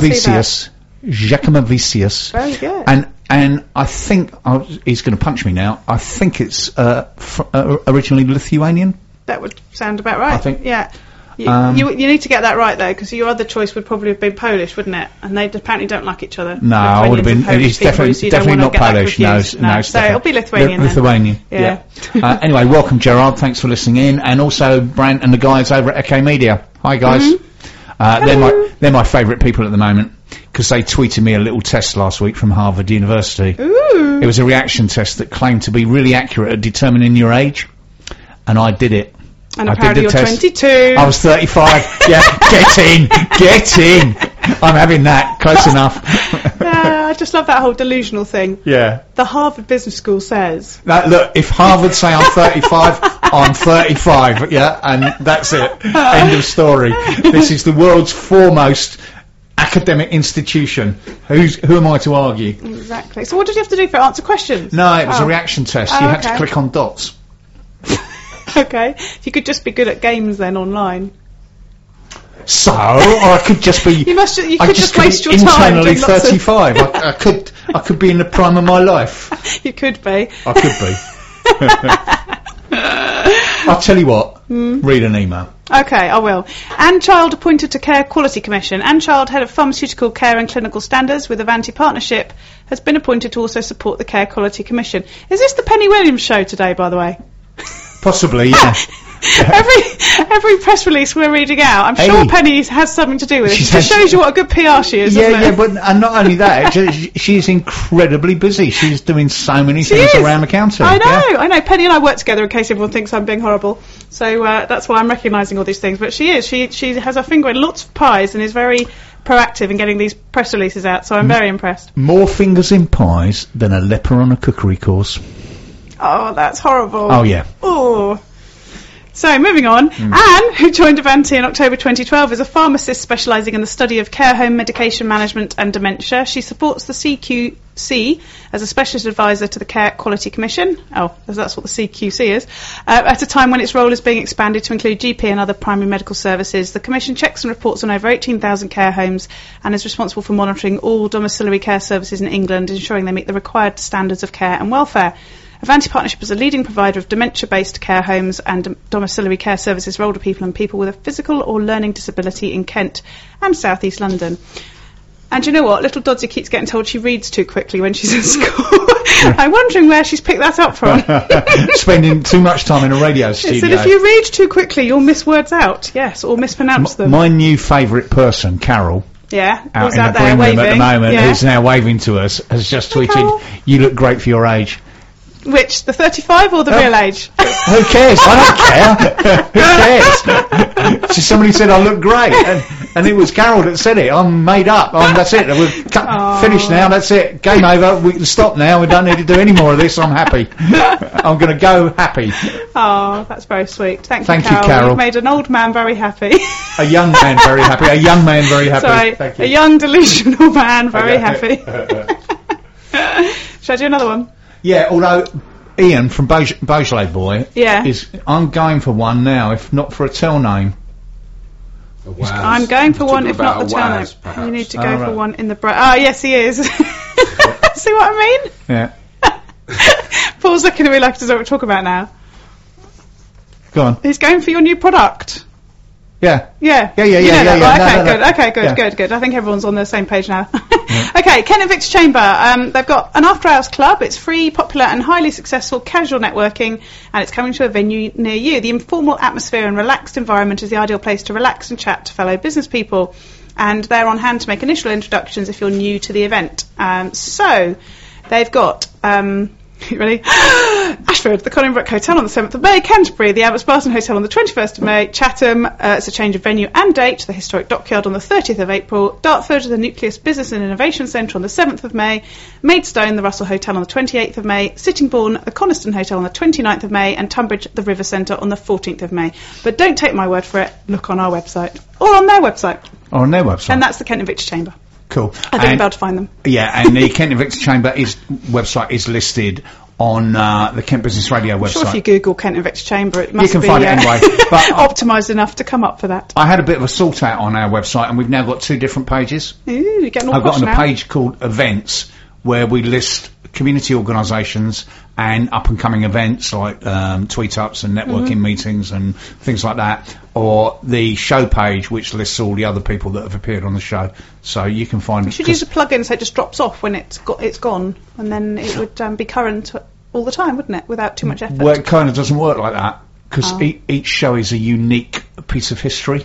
S3: Jacomavicius.
S4: Very good.
S3: And I think, he's going to punch me now, I think it's originally Lithuanian.
S4: That would sound about right.
S3: I think.
S4: Yeah. You need to get that right, though, because your other choice would probably have been Polish, wouldn't it? And they apparently don't like each other.
S3: No, I would have been. It's definitely not Polish. No.
S4: So it'll be Lithuanian.
S3: Lithuanian.
S4: Yeah.
S3: Anyway, welcome, Gerard. Thanks for listening in, and also Brant and the guys over at Echo Media. Hi, guys.
S4: Mm-hmm.
S3: They're my favourite people at the moment, because they tweeted me a little test last week from Harvard University.
S4: Ooh.
S3: It was a reaction test that claimed to be really accurate at determining your age, and I did it.
S4: And apparently you're 22.
S3: I was 35. Yeah, get in. I'm having that. Close enough.
S4: Yeah, I just love that whole delusional thing.
S3: Yeah.
S4: The Harvard Business School says.
S3: Look, if Harvard say I'm 35, I'm 35. Yeah, and that's it. End of story. This is the world's foremost academic institution. Who am I to argue?
S4: Exactly. So what did you have to do for it? Answer questions?
S3: No, it was a reaction test. You had to click on dots.
S4: Okay. If you could just be good at games then online.
S3: So, or I could just be.
S4: You could just waste your time.
S3: Internally 35. I could be in the prime of my life.
S4: You could be.
S3: I could be. I'll tell you what. Read an email.
S4: Okay, I will. Anne Child appointed to Care Quality Commission. Anne Child, Head of Pharmaceutical Care and Clinical Standards with Avanti Partnership, has been appointed to also support the Care Quality Commission. Is this the Penny Williams show today, by the way?
S3: Possibly, yeah.
S4: Every press release we're reading out, I'm sure Penny has something to do with it. It just shows you what a good PR she is, doesn't it?
S3: Yeah, but and not only that, she's incredibly busy. She's doing so many things around the county.
S4: I know. Penny and I work together in case everyone thinks I'm being horrible. So that's why I'm recognising all these things. But she is. She has her finger in lots of pies and is very proactive in getting these press releases out. So I'm very impressed.
S3: More fingers in pies than a leper on a cookery course.
S4: Oh, that's horrible.
S3: Oh, yeah.
S4: Oh. So, moving on. Anne, who joined Avanti in October 2012, is a pharmacist specialising in the study of care home medication management and dementia. She supports the CQC as a specialist advisor to the Care Quality Commission. Oh, that's what the CQC is. At a time when its role is being expanded to include GP and other primary medical services. The Commission checks and reports on over 18,000 care homes and is responsible for monitoring all domiciliary care services in England, ensuring they meet the required standards of care and welfare. Avanti Partnership is a leading provider of dementia-based care homes and domiciliary care services for older people and people with a physical or learning disability in Kent and South East London. And you know what? Little Doddsy keeps getting told she reads too quickly when she's at school. I'm wondering where she's picked that up from.
S3: Spending too much time in a radio studio.
S4: It said if you read too quickly, you'll miss words out. Yes, or mispronounce them.
S3: My new favourite person, Carol.
S4: Yeah,
S3: out
S4: who's
S3: in
S4: out
S3: the
S4: there
S3: green room
S4: waving.
S3: at the moment,
S4: yeah.
S3: who's now waving to us, has just tweeted,
S4: Carol.
S3: "You look great for your age."
S4: Which, the 35 or the real age?
S3: Who cares? I don't care. Who cares? So somebody said I look great, and it was Carol that said it. I'm made up. That's it. We're finished now. That's it. Game over. We can stop now. We don't need to do any more of this. I'm happy. I'm going to go happy.
S4: Oh, that's very sweet. Thank you,
S3: Carol.
S4: Carol. You've made an old man very happy.
S3: A young man very happy. A young man very happy.
S4: Sorry,
S3: Thank you.
S4: A young delusional man very happy. Shall I do another one?
S3: Yeah, although Ian from Beaujolais Boy I'm going for one now, if not for a tell name.
S4: I'm going for one, if not the tell name. You need to go for one in the yes, he is. See what I mean?
S3: Yeah.
S4: Paul's looking at me like he doesn't know what we're talking about now.
S3: Go on.
S4: He's going for your new product.
S3: Yeah.
S4: Yeah.
S3: Yeah.
S4: You know that, right?
S3: No, no.
S4: Okay, good.
S3: Yeah.
S4: Good. I think everyone's on the same page now. Okay, Kent and Victor Chamber. They've got an after-hours club. It's free, popular and highly successful casual networking, and it's coming to a venue near you. The informal atmosphere and relaxed environment is the ideal place to relax and chat to fellow business people. And they're on hand to make initial introductions if you're new to the event. So, they've got... you ready? Ashford, the Collingwood Hotel on the 7th of May, Canterbury, the Albert Spartan Hotel on the 21st of May, Chatham, it's a change of venue and date, the Historic Dockyard on the 30th of April, Dartford, the Nucleus Business and Innovation Centre on the 7th of May, Maidstone, the Russell Hotel on the 28th of May, Sittingbourne, the Coniston Hotel on the 29th of May, and Tunbridge, the River Centre on the 14th of May. But don't take my word for it, look on our website, or on their website.
S3: Or on their website.
S4: And that's the Kent and Victor Chamber.
S3: Cool.
S4: I think you'll be able to find them.
S3: Yeah, and the Kent and Victor Chamber website is listed on the Kent Business Radio website.
S4: I'm sure if you Google Kent and Victor Chamber, it must
S3: you can find it anyway. But
S4: optimised enough to come up for that.
S3: I had a bit of a sort out on our website, and we've now got 2 different pages.
S4: Ooh, you're getting all
S3: I've got
S4: posh
S3: on a
S4: now.
S3: page called Events, where we list community organisations and up-and-coming events like tweet-ups and networking meetings and things like that, or the show page, which lists all the other people that have appeared on the show. So you can find...
S4: You should use a plug-in so it just drops off when it's gone, and then it would be current all the time, wouldn't it, without too much effort?
S3: Well, it kind of doesn't work like that, because each show is a unique piece of history.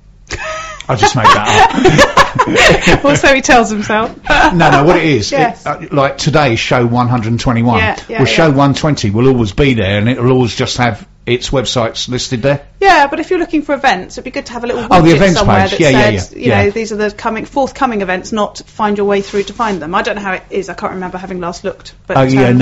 S3: I just made that up.
S4: Well, so he tells himself.
S3: No, what it is,
S4: Yes.
S3: like today's show 121. Show 120 will always be there, and it'll always just have its websites listed there.
S4: Yeah, but if you're looking for events, it'd be good to have a little
S3: the
S4: widget
S3: events
S4: somewhere
S3: page.
S4: that says,
S3: Yeah.
S4: you know, these are the forthcoming events, not find your way through to find them. I don't know how it is. I can't remember having last looked. But,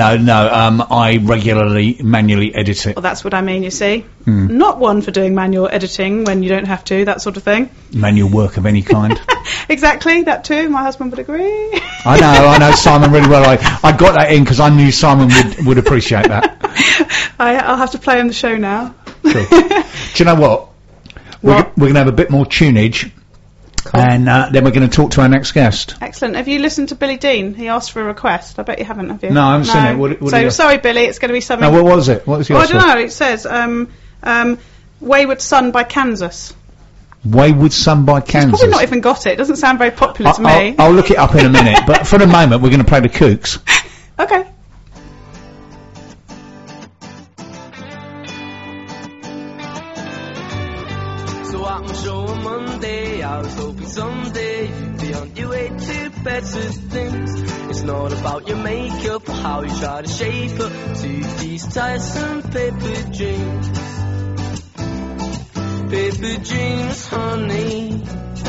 S3: I regularly manually edit it.
S4: Well, that's what I mean, you see. Not one for doing manual editing when you don't have to, that sort of thing.
S3: Manual work of any kind.
S4: Exactly, that too. My husband would agree.
S3: I know Simon really well. I got that in because I knew Simon would appreciate that.
S4: I'll have to play him the show now.
S3: Cool. Do you know what? We're going to have a bit more tunage, and then we're going to talk to our next guest.
S4: Excellent. Have you listened to Billy Dean? He asked for a request. I bet you haven't, have you?
S3: No, I haven't seen it. What
S4: So sorry, Billy. It's going to be something.
S3: No, what was it? What was yours?
S4: I don't know. It says "Wayward Son" by Kansas.
S3: Wayward Son by Kansas.
S4: He's probably not even got it. It doesn't sound very popular to me.
S3: I'll look it up in a minute, but for the moment we're going to play the Kooks.
S4: Okay.
S7: So at my show on Monday, I was hoping someday you'd be on your way to better things. It's not about your makeup or how you try to shape up to these tiresome paper dreams. Paper dreams, honey.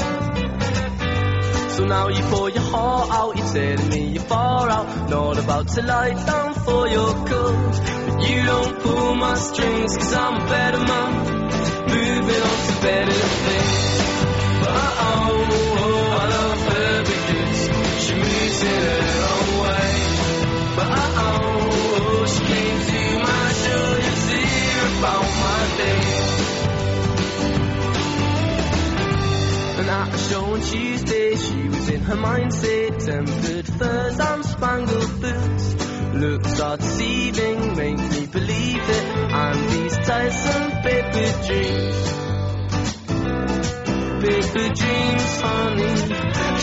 S7: So now you pour your heart out, you're telling me you're far out, not about to lie down for your cause. But you don't pull my strings, cause I'm a better man, moving on to better things. But I love her because she moves in her own way. But she came to my show to hear about my day. And at a show on Tuesday, she was in her mindset, tempered furs and spangled boots. Looks are deceiving, make me believe it, and these tiresome paper dreams. Paper dreams, honey,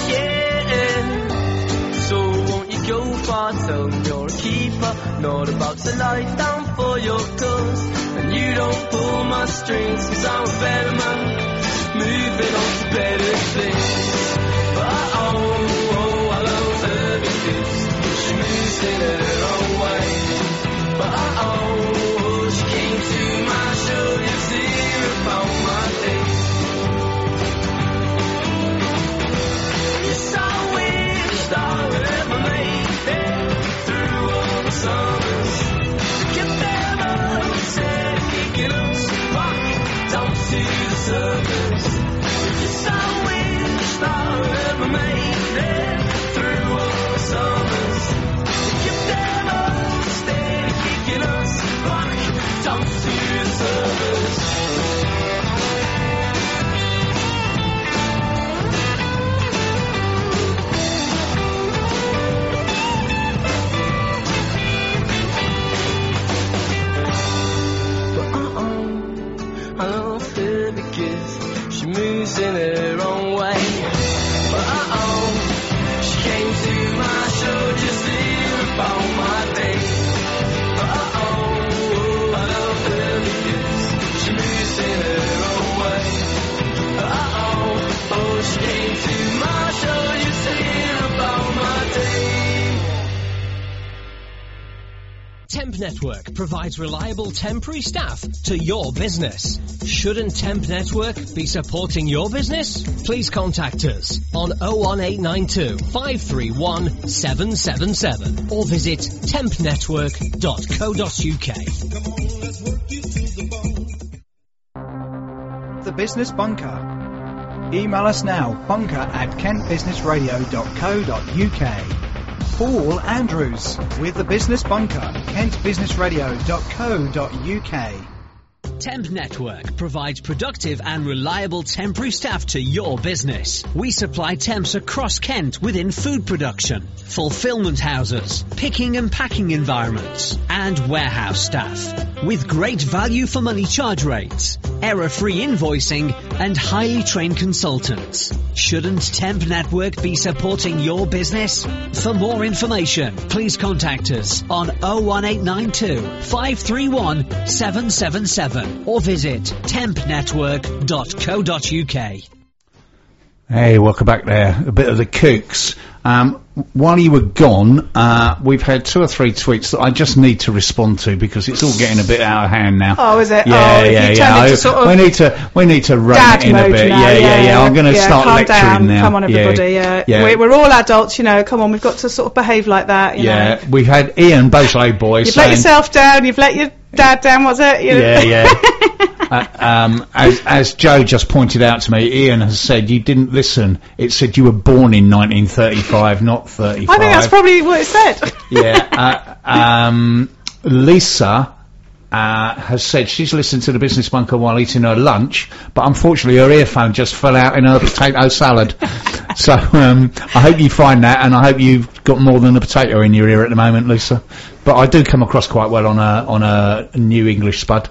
S7: yeah. So won't you go far, tell me you're a keeper, not about to lie down for your cause. And you don't pull my strings, cause I'm a better man, moving on to better things. But I love her because she moves in her own way. But she came to my show to hear about my day. Yes, I wished I ever made it through all the summers. Get better, said kicking us back down to the surface. Yes, I wished I ever made it through all the summers. Get better, stay kicking us back down to the surface. I love her because she moves in her own way. But she came to my show just to hear about my day. But I love her because she moves in her own way. But she came to my show just to hear about my day.
S1: Temp Network provides reliable temporary staff to your business. Shouldn't Temp Network be supporting your business? Please contact us on 01892 531 777 or visit tempnetwork.co.uk.
S2: The Business Bunker. Email us now, bunker@kentbusinessradio.co.uk. Paul Andrews with The Business Bunker, kentbusinessradio.co.uk.
S1: Temp Network provides productive and reliable temporary staff to your business. We supply temps across Kent within food production, fulfillment houses, picking and packing environments, and warehouse staff. With great value for money charge rates, error-free invoicing, and highly trained consultants. Shouldn't Temp Network be supporting your business? For more information, please contact us on 01892 531 777 or visit tempnetwork.co.uk.
S3: Hey, welcome back there. A bit of the kooks. While you were gone, we've had 2 or 3 tweets that I just need to respond to because it's all getting a bit out of hand now.
S4: Oh, is it?
S3: Yeah,
S4: oh,
S3: yeah,
S4: you
S3: yeah.
S4: turned into sort of
S3: We need to rein
S4: dad
S3: it in a
S4: mode
S3: bit.
S4: now,
S3: Yeah. I'm going to start
S4: calm
S3: lecturing
S4: down.
S3: now.
S4: Come on, everybody. Yeah. We're all adults, you know. Come on, we've got to sort of behave like that. You know.
S3: We've had Ian Beausoleil boy
S4: You've
S3: saying,
S4: let yourself down. You've let your dad down. What's it? You know?
S3: Yeah. As Joe just pointed out to me, Ian has said you didn't listen. It said you were born in 1935, not 35.
S4: I think that's probably what it said.
S3: Lisa has said she's listened to the Business Bunker while eating her lunch, but unfortunately her earphone just fell out in her potato salad. So I hope you find that, and I hope you've got more than a potato in your ear at the moment, Lisa. But I do come across quite well on a new English spud.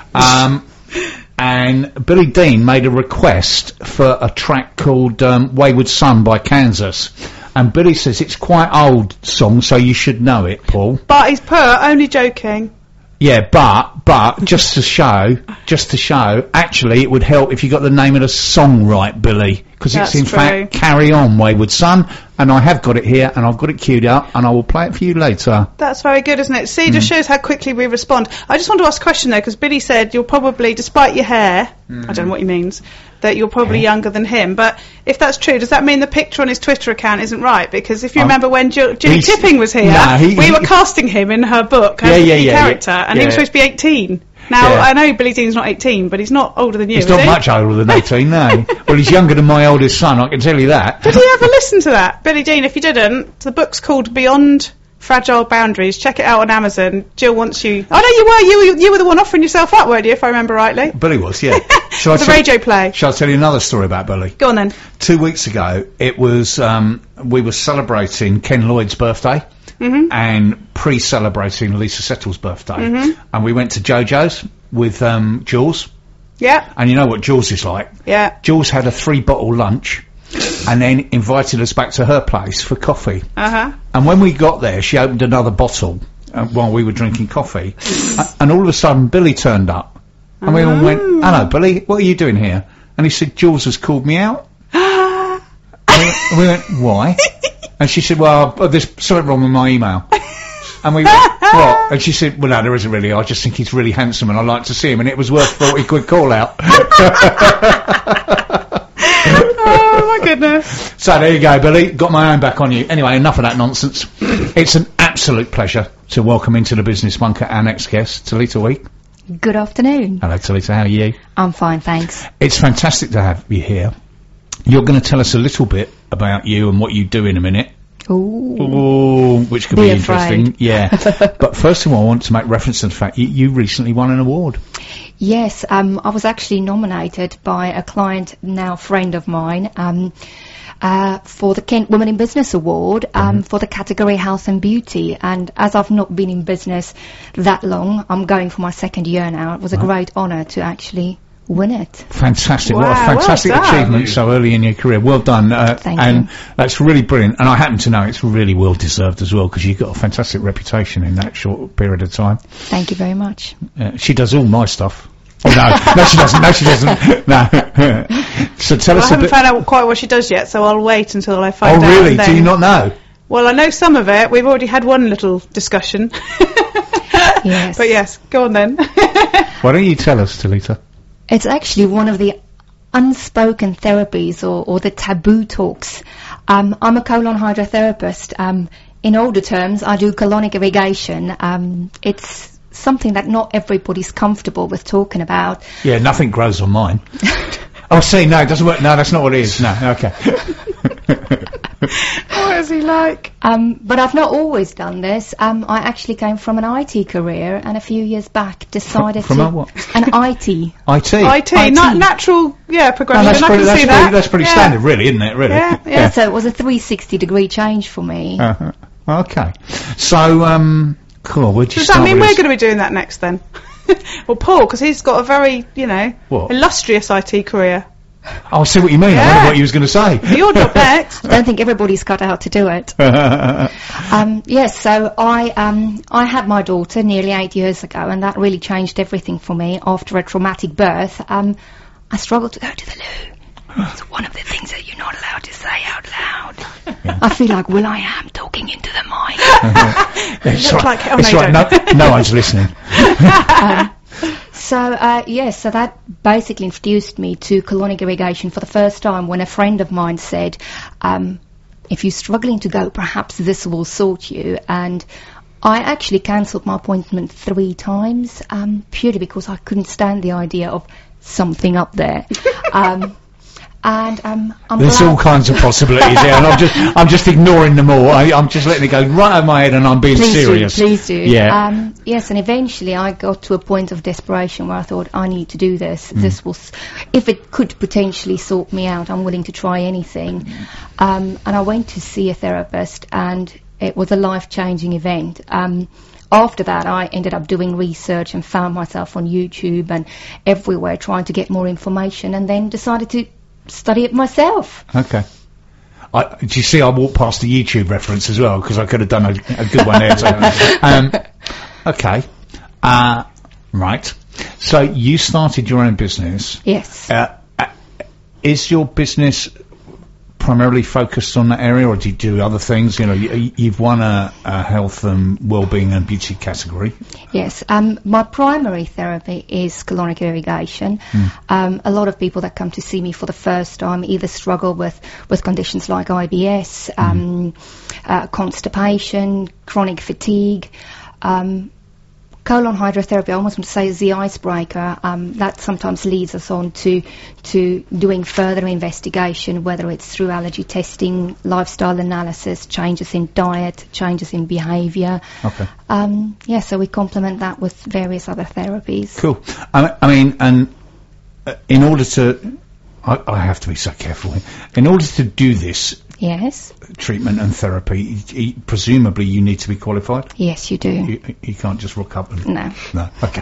S3: And Billy Dean made a request for a track called Wayward Son by Kansas. And Billy says it's quite old song, so you should know it, Paul.
S4: But he's only joking.
S3: Yeah, but just to show, actually it would help if you got the name of the song right, Billy, because it's in fact Carry On Wayward Son, and I have got it here, and I've got it queued up, and I will play it for you later.
S4: That's very good, isn't it? See, it just shows how quickly we respond. I just want to ask a question though, because Billy said you're probably, despite your hair, I don't know what he means, that you're probably younger than him. But if that's true, does that mean the picture on his Twitter account isn't right? Because if you remember when Julie Tipping was here, we were casting him in her book as the character, and he was supposed to be 18. Now, I know Billy Dean's not 18, but he's not older than you,
S3: He's not much older than 18, no. Well, he's younger than my oldest son, I can tell you that.
S4: Did you ever listen to that? Billy Dean, if you didn't, the book's called Beyond Fragile Boundaries. Check it out on Amazon. Jill wants you... Oh, no, you were the one offering yourself up, weren't you, if I remember rightly?
S3: Billy was, yeah.
S4: It was a radio play.
S3: Shall I tell you another story about Billy?
S4: Go on then.
S3: 2 weeks ago, it was... we were celebrating Ken Lloyd's birthday. And pre-celebrating Lisa Settle's birthday. And we went to Jojo's with Jules.
S4: Yeah.
S3: And you know what Jules is like.
S4: Yeah.
S3: Jules had a 3-bottle lunch and then invited us back to her place for coffee. And when we got there, she opened another bottle while we were drinking coffee. And all of a sudden, Billy turned up. And we all went, "Hello, Billy, what are you doing here?" And he said, "Jules has called me out." And we went, "Why?" And she said, "Well, there's something wrong with my email." And we went, "What?" And she said, "Well, no, there isn't really. I just think he's really handsome and I'd like to see him, and it was worth 40 quid call out."
S4: Oh, my goodness.
S3: So there you go, Billy. Got my own back on you. Anyway, enough of that nonsense. It's an absolute pleasure to welcome into the Business Bunker our next guest, Talita Week.
S8: Good afternoon.
S3: Hello, Talita. How are you?
S8: I'm fine, thanks.
S3: It's fantastic to have you here. You're going to tell us a little bit about you and what you do in a minute. Ooh, which could be interesting. Yeah. But first of all, I want to make reference to the fact you recently won an award.
S8: Yes, I was actually nominated by a client, now friend of mine, for the Kent Women in Business Award for the category Health and Beauty. And as I've not been in business that long, I'm going for my 2nd year now. It was a great honour to actually win it.
S3: Fantastic. What a
S4: Wow, well
S3: fantastic
S4: done.
S3: achievement so early in your career. Well done.
S8: Thank
S3: and
S8: you.
S3: that's really brilliant. And I happen to know it's really well deserved as well, because you've got a fantastic reputation in that short period of time.
S8: Thank you very much.
S3: She does all my stuff. Oh, no. No, she doesn't. No, she doesn't. No. So tell
S4: Well,
S3: us
S4: I
S3: a
S4: haven't
S3: bit.
S4: found out quite what she does yet, so I'll wait until I
S3: Oh,
S4: find out.
S3: really?
S4: and
S3: Do
S4: then-
S3: you not know?
S4: Well, I know some of it. We've already had one little discussion.
S8: Yes.
S4: But yes, go on then.
S3: Why don't you tell us, Talita?
S8: It's actually one of the unspoken therapies or the taboo talks. I'm a colon hydrotherapist. In older terms, I do colonic irrigation. It's something that not everybody's comfortable with talking about.
S3: Yeah, nothing grows on mine. Oh, see, no, it doesn't work. No, that's not what it is. No, okay.
S4: What is he like?
S8: But I've not always done this. I actually came from an IT career, and a few years back decided
S3: From
S8: to
S3: a what?
S8: an IT.
S3: IT.
S4: IT, natural,
S3: No,
S4: progression.
S3: that's
S4: I
S3: pretty,
S4: can
S3: that's
S4: see
S3: pretty,
S4: that.
S3: that's pretty
S4: Yeah.
S3: standard, really, isn't it? Really?
S4: Yeah,
S8: Yeah, so it was a 360-degree change for me.
S3: Uh-huh. Okay. So, cool. Where'd you
S4: Does that
S3: start
S4: mean
S3: with
S4: we're
S3: this?
S4: going to be doing that next then? Well, Paul, because he's got a very,
S3: What?
S4: illustrious IT career.
S3: Oh, I see what you mean. I
S4: Yeah.
S3: wonder what you was going to say.
S4: Your job next.
S8: I don't think everybody's cut out to do it. Yes, so I had my daughter nearly 8 years ago, and that really changed everything for me. After a traumatic birth, I struggled to go to the loo. It's one of the things that you're not allowed to say out loud. I feel like Will I Am talking into the mic.
S3: It's
S4: look
S3: right.
S4: like- oh,
S3: It's
S4: no,
S3: right.
S4: you
S3: No one's listening.
S8: So that basically introduced me to colonic irrigation for the first time when a friend of mine said, if you're struggling to go, perhaps this will sort you. And I actually cancelled my appointment 3 times, purely because I couldn't stand the idea of something up there. I'm
S3: There's
S8: glad-
S3: all kinds of possibilities here, and I'm just ignoring them all. I'm just letting it go right over my head, and I'm being serious.
S8: Please do.
S3: Yeah.
S8: Yes, and eventually I got to a point of desperation where I thought, I need to do this. This will, if it could potentially sort me out, I'm willing to try anything. And I went to see a therapist, and it was a life-changing event. After that, I ended up doing research and found myself on YouTube and everywhere trying to get more information, and then decided to study it myself.
S3: Okay. Do you see I walked past the YouTube reference as well, because I could have done a good one there too. Okay. Right. So you started your own business.
S8: Yes.
S3: Is your business primarily focused on that area, or do you do other things? You've won a health and wellbeing and beauty category.
S8: Yes, my primary therapy is colonic irrigation. A lot of people that come to see me for the first time either struggle with conditions like IBS, constipation, chronic fatigue. Colon hydrotherapy, I almost want to say, is the icebreaker. That sometimes leads us on to doing further investigation, whether it's through allergy testing, lifestyle analysis, changes in diet, changes in behaviour.
S3: Okay.
S8: So we complement that with various other therapies.
S3: Cool. I mean, and in order to, I have to be so careful. In order to do this
S8: Yes.
S3: treatment and therapy, presumably you need to be qualified.
S8: Yes, you do.
S3: You can't just rock up and...
S8: No.
S3: No, okay.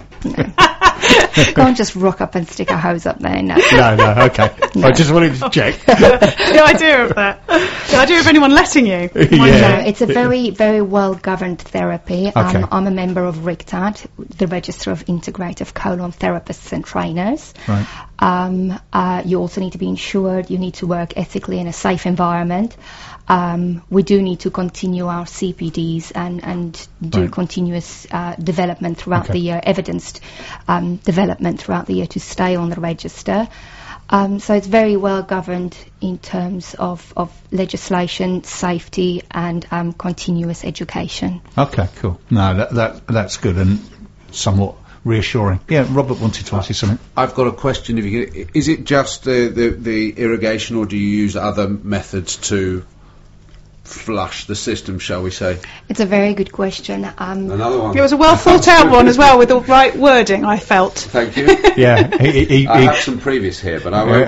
S8: Can't just rock up and stick a hose up there, no.
S3: No, okay.
S8: No.
S3: I just wanted to check.
S4: The idea of that. The idea of anyone letting you.
S3: Yeah.
S8: No, it's a very, very well-governed therapy.
S3: Okay.
S8: I'm a member of RICTAD, the Register of Integrative Colon Therapists and Trainers.
S3: Right.
S8: You also need to be insured. You need to work ethically in a safe environment. We do need to continue our CPDs and do
S3: Right.
S8: continuous development throughout
S3: Okay.
S8: the year, evidenced development throughout the year to stay on the register. So it's very well governed in terms of legislation, safety, and continuous education.
S3: Okay, cool. No, that's good and somewhat reassuring. Yeah, Robert wanted to ask you something.
S5: I've got a question. Is it just the irrigation, or do you use other methods to flush the system, shall we say?
S8: It's a very good question.
S5: Another one.
S4: It was a well thought out one as well, with the right wording, I felt.
S5: Thank you.
S3: Yeah,
S5: I have some previous here, but I won't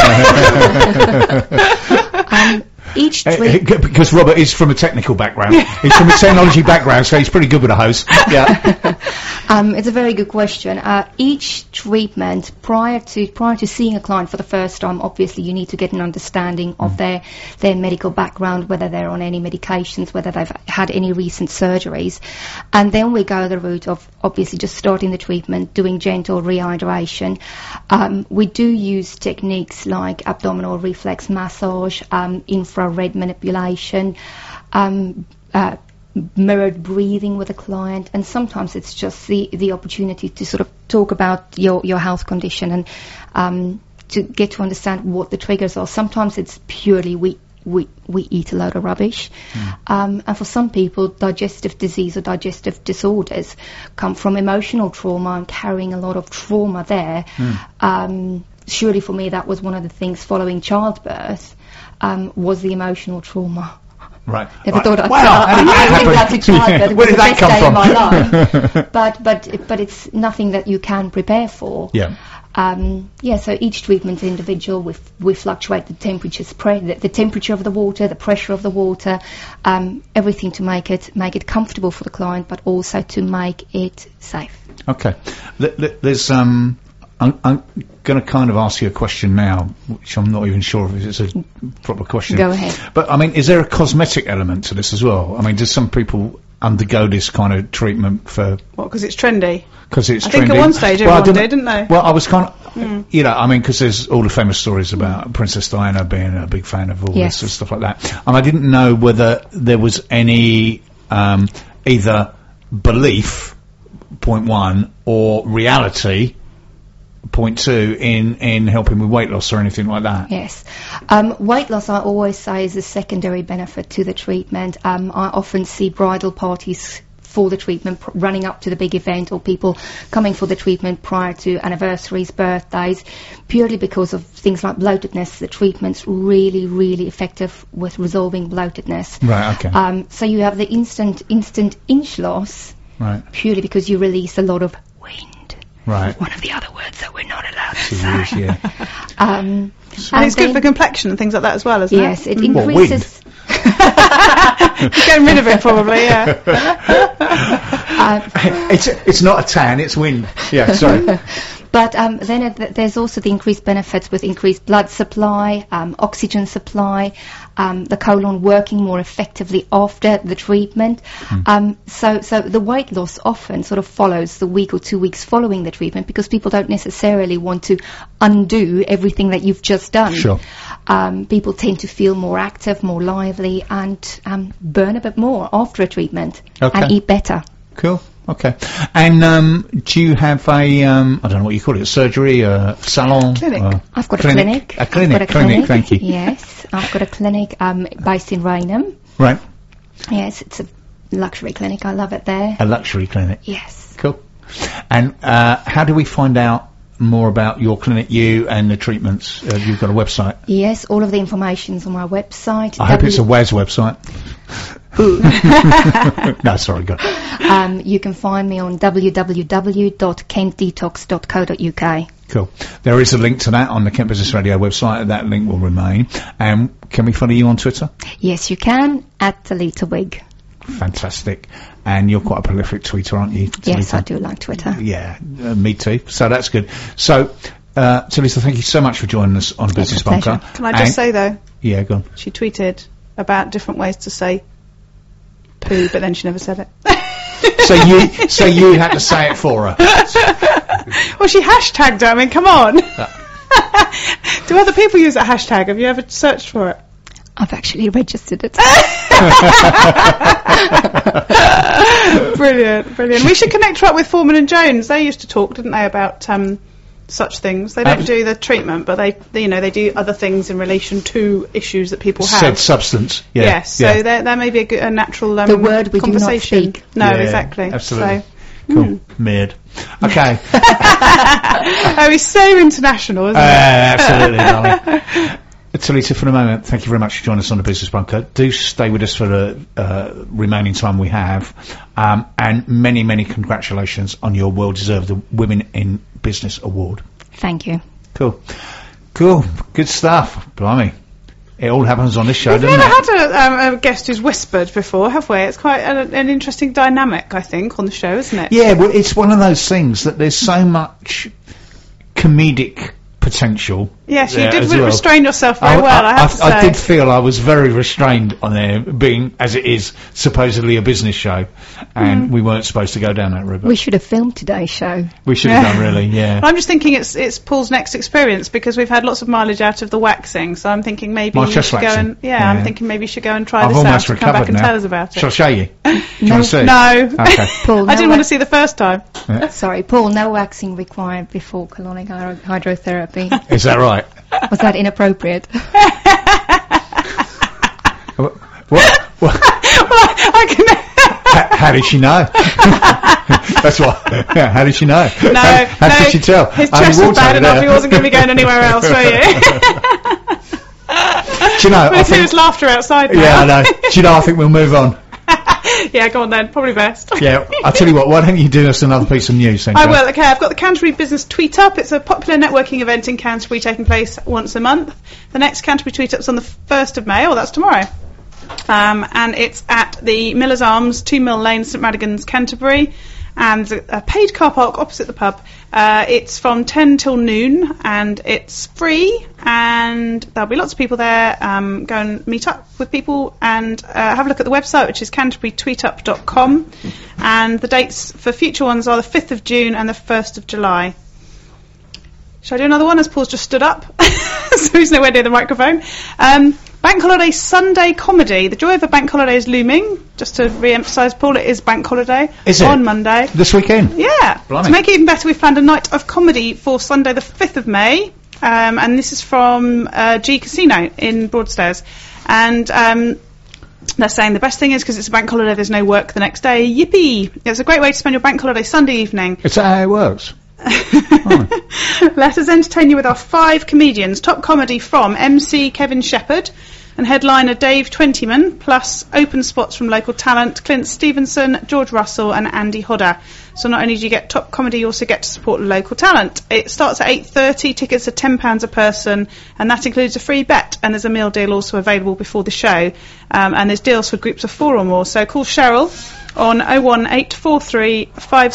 S5: go into
S8: Each treat,
S3: because Robert is from a technical background. He's from a technology background, so he's pretty good with a hose. Yeah.
S8: It's a very good question. Each treatment, prior to seeing a client for the first time, obviously you need to get an understanding of their medical background, whether they're on any medications, whether they've had any recent surgeries, and then we go the route of obviously just starting the treatment, doing gentle rehydration. We do use techniques like abdominal reflex massage, infrared manipulation, mirrored breathing with a client, and sometimes it's just the opportunity to sort of talk about your health condition and to get to understand what the triggers are. Sometimes it's purely we eat a load of rubbish, and for some people digestive disease or digestive disorders come from emotional trauma and carrying a lot of trauma there. Surely for me that was one of the things following childbirth, was the emotional trauma.
S3: Right.
S8: Never thought I'd
S3: how
S8: that to childbirth. It
S3: Where
S8: was
S3: did
S8: the
S3: that
S8: best
S3: come
S8: day
S3: from?
S8: of my life. But it's nothing that you can prepare for.
S3: Yeah.
S8: So each treatment is individual. We fluctuate the temperatures, the temperature of the water, the pressure of the water, everything to make it comfortable for the client, but also to make it safe.
S3: Okay. There's I'm going to kind of ask you a question now, which I'm not even sure if it's a proper question.
S8: Go ahead.
S3: But I mean, is there a cosmetic element to this as well? I mean, do some people undergo this kind of treatment for?
S4: What? Because it's trendy.
S3: Because it's
S4: I
S3: trendy.
S4: think at one stage everyone did, didn't they?
S3: Well, I was kind of, I mean, because there's all the famous stories about Princess Diana being a big fan of all this and stuff like that. And I didn't know whether there was any either belief, point one, or reality, point two, in helping with weight loss or anything like that.
S8: Yes. Weight loss, I always say, is a secondary benefit to the treatment. I often see bridal parties for the treatment running up to the big event, or people coming for the treatment prior to anniversaries, birthdays, purely because of things like bloatedness. The treatment's really, really effective with resolving bloatedness.
S3: Right, okay.
S8: So you have the instant inch loss,
S3: Right.
S8: purely because you release a lot of wind.
S3: Right.
S8: One of the other words that we're not allowed to
S3: She
S8: say.
S3: is, yeah.
S4: And it's good for complexion and things like that as well, isn't
S8: Yes,
S4: it?
S8: it
S3: What,
S8: increases.
S4: Getting rid of it, probably, yeah.
S3: It's not a tan, it's wind. Yeah, sorry.
S8: But then there's also the increased benefits with increased blood supply, oxygen supply, the colon working more effectively after the treatment. So the weight loss often sort of follows the week or 2 weeks following the treatment, because people don't necessarily want to undo everything that you've just done.
S3: Sure.
S8: People tend to feel more active, more lively, and burn a bit more after a treatment,
S3: Okay.
S8: and eat better.
S3: Cool. Okay. And do you have a I don't know what you call it, surgery, salon?
S4: Clinic.
S8: I've got a clinic.
S3: A clinic.
S8: I've got a clinic.
S3: Thank you.
S8: Yes, I've got a clinic based in Raynham.
S3: Right.
S8: Yes, it's a luxury clinic. I love it there.
S3: A luxury clinic.
S8: Yes.
S3: Cool. And how do we find out more about your clinic, you and the treatments? You've got a website.
S8: Yes, all of the information's on my website.
S3: I hope it's a WAS website. No, sorry, go on.
S8: You can find me on www.kentdetox.co.uk.
S3: Cool. There is a link to that on the Kent Business Radio website. That link will remain. And can we follow you on Twitter?
S8: Yes, you can, at Talita Wig.
S3: Fantastic. And you're quite a prolific tweeter, aren't you, Talita?
S8: Yes, I do like Twitter.
S3: Yeah, me too. So that's good. So, Talita, thank you so much for joining us on Business
S8: a pleasure.
S3: Bunker.
S4: Can I just say, though,
S3: Yeah, go on.
S4: she tweeted about different ways to say poo, but then she never said it.
S3: So you had to say it for her.
S4: Well, she hashtagged it. I mean, come on. Do other people use that hashtag? Have you ever searched for it?
S8: I've actually registered it.
S4: Brilliant. We should connect her up with Foreman and Jones. They used to talk, didn't they, about such things. They don't do the treatment, but they do other things in relation to issues that people have.
S3: Said substance. Yeah.
S4: Yes, so
S3: yeah.
S4: there may be a natural
S8: The word we do not
S4: conversation.
S8: speak.
S4: No,
S3: Yeah,
S4: exactly.
S3: absolutely.
S4: So,
S3: Cool. Meared. Okay.
S4: oh, he's so international, isn't he?
S3: Absolutely, darling. Talita, for the moment, thank you very much for joining us on the Business Bunker. Do stay with us for the remaining time we have. And many, many congratulations on your well-deserved Women in Business Award.
S8: Thank you.
S3: Cool. Good stuff. Blimey. It all happens on this show,
S4: We've
S3: doesn't
S4: never
S3: it?
S4: had a guest who's whispered before, have we? It's quite an interesting dynamic, I think, on the show, isn't it?
S3: Yeah, well, it's one of those things that there's so much comedic potential.
S4: Yes, you
S3: there
S4: did
S3: as well.
S4: restrain yourself very well, I have to say.
S3: I did feel I was very restrained on there, being, as it is, supposedly a business show, and we weren't supposed to go down that route.
S8: We should have filmed today's show.
S3: We should have done, really, yeah.
S4: I'm just thinking it's Paul's next experience, because we've had lots of mileage out of the waxing, so I'm thinking maybe
S3: My
S4: you
S3: chest
S4: should go
S3: waxing.
S4: and
S3: Yeah.
S4: I'm thinking maybe you should go and try
S3: I've
S4: this out
S3: almost
S4: and come
S3: recovered
S4: back and
S3: now.
S4: tell us about it.
S3: Shall I show you? Do you
S8: No.
S3: want to see?
S4: No.
S3: Okay.
S8: Paul,
S4: I didn't want to
S8: wax-
S4: see the first time.
S8: Sorry, Paul, no waxing required before colonic hydrotherapy.
S3: Is that right?
S8: Was that inappropriate?
S3: What?
S4: I can.
S3: How did she know? That's what. How did she know?
S4: No,
S3: how
S4: no,
S3: did she tell?
S4: his
S3: Only
S4: chest was
S3: water
S4: bad
S3: over
S4: enough.
S3: there.
S4: He wasn't going to be going anywhere else, were you?
S3: Do you know?
S4: We
S3: I
S4: can hear his
S3: think.
S4: laughter outside now.
S3: Yeah, I know. Do you know? I think we'll move on.
S4: Yeah, go on then. Probably best.
S3: Yeah, I'll tell you what. Why don't you do us another piece of news, then?
S4: I
S3: Jo?
S4: will. Okay, I've got the Canterbury Business Tweet Up. It's a popular networking event in Canterbury taking place once a month. The next Canterbury Tweet Up's on the 1st of May. Oh, that's tomorrow. And it's at the Miller's Arms, 2 Mill Lane, St Madigan's, Canterbury. And a paid car park opposite the pub. It's from 10 till noon, and it's free, and there'll be lots of people there. Go and meet up with people and have a look at the website, which is canterburytweetup.com, and the dates for future ones are the 5th of June and the 1st of July. Shall I do another one, as Paul's just stood up, so he's nowhere near the microphone? Bank Holiday Sunday Comedy. The joy of a bank holiday is looming. Just to re-emphasise, Paul, it is bank holiday.
S3: Is it?
S4: On Monday.
S3: This weekend?
S4: Yeah.
S3: Blimey.
S4: To make it even better, we've planned a night of comedy for Sunday the 5th of May. And this is from G Casino in Broadstairs. And they're saying the best thing is, because it's a bank holiday, there's no work the next day. Yippee! It's a great way to spend your bank holiday Sunday evening.
S3: Is that how it works?
S4: Let us entertain you with our 5 comedians. Top comedy from MC Kevin Shepherd and headliner Dave Twentyman, plus open spots from local talent Clint Stevenson, George Russell and Andy Hodder. So not only do you get top comedy, you also get to support local talent. It starts at 8:30, tickets are £10 a person, and that includes a free bet, and there's a meal deal also available before the show, and there's deals for groups of 4 or more. So call Cheryl on 01843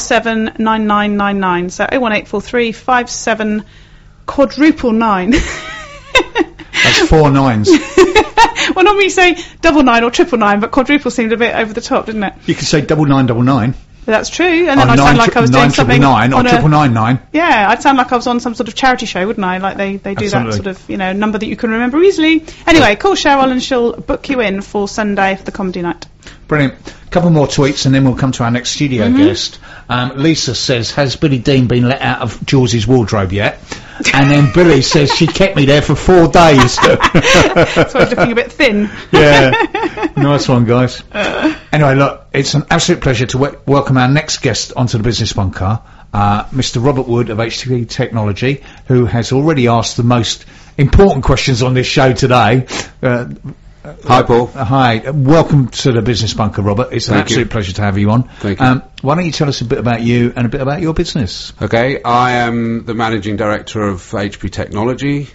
S4: 579999. So 01843 57 quadruple 9.
S3: That's 4 nines.
S4: Well, normally you say double 9 or triple 9, but quadruple seemed a bit over the top, didn't it?
S3: You could say 9999.
S4: But that's true, and then I'd sound like I was doing something
S3: 999 or
S4: on a...
S3: 999.
S4: Yeah, I'd sound like I was on some sort of charity show, wouldn't I? Like they do
S3: Absolutely.
S4: that sort of, number that you can remember easily. Anyway, call Cheryl and she'll book you in for Sunday for the comedy night.
S3: Brilliant. A couple more tweets and then we'll come to our next studio guest. Lisa says, has Billy Dean been let out of Jules' wardrobe yet? And then Billy says, she kept me there for 4 days.
S4: So I was looking a bit thin.
S3: Yeah. Nice one, guys. Anyway, look, it's an absolute pleasure to welcome our next guest onto the Business Bunker, Mr. Robert Wood of HTV Technology, who has already asked the most important questions on this show today.
S5: Hi, Paul.
S3: Hi. Welcome to the Business Bunker, Robert. It's an
S5: Thank you.
S3: absolute pleasure to have you on.
S5: Thank you.
S3: Why don't you tell us a bit about you and a bit about your business?
S5: Okay, I am the managing director of HP Technology.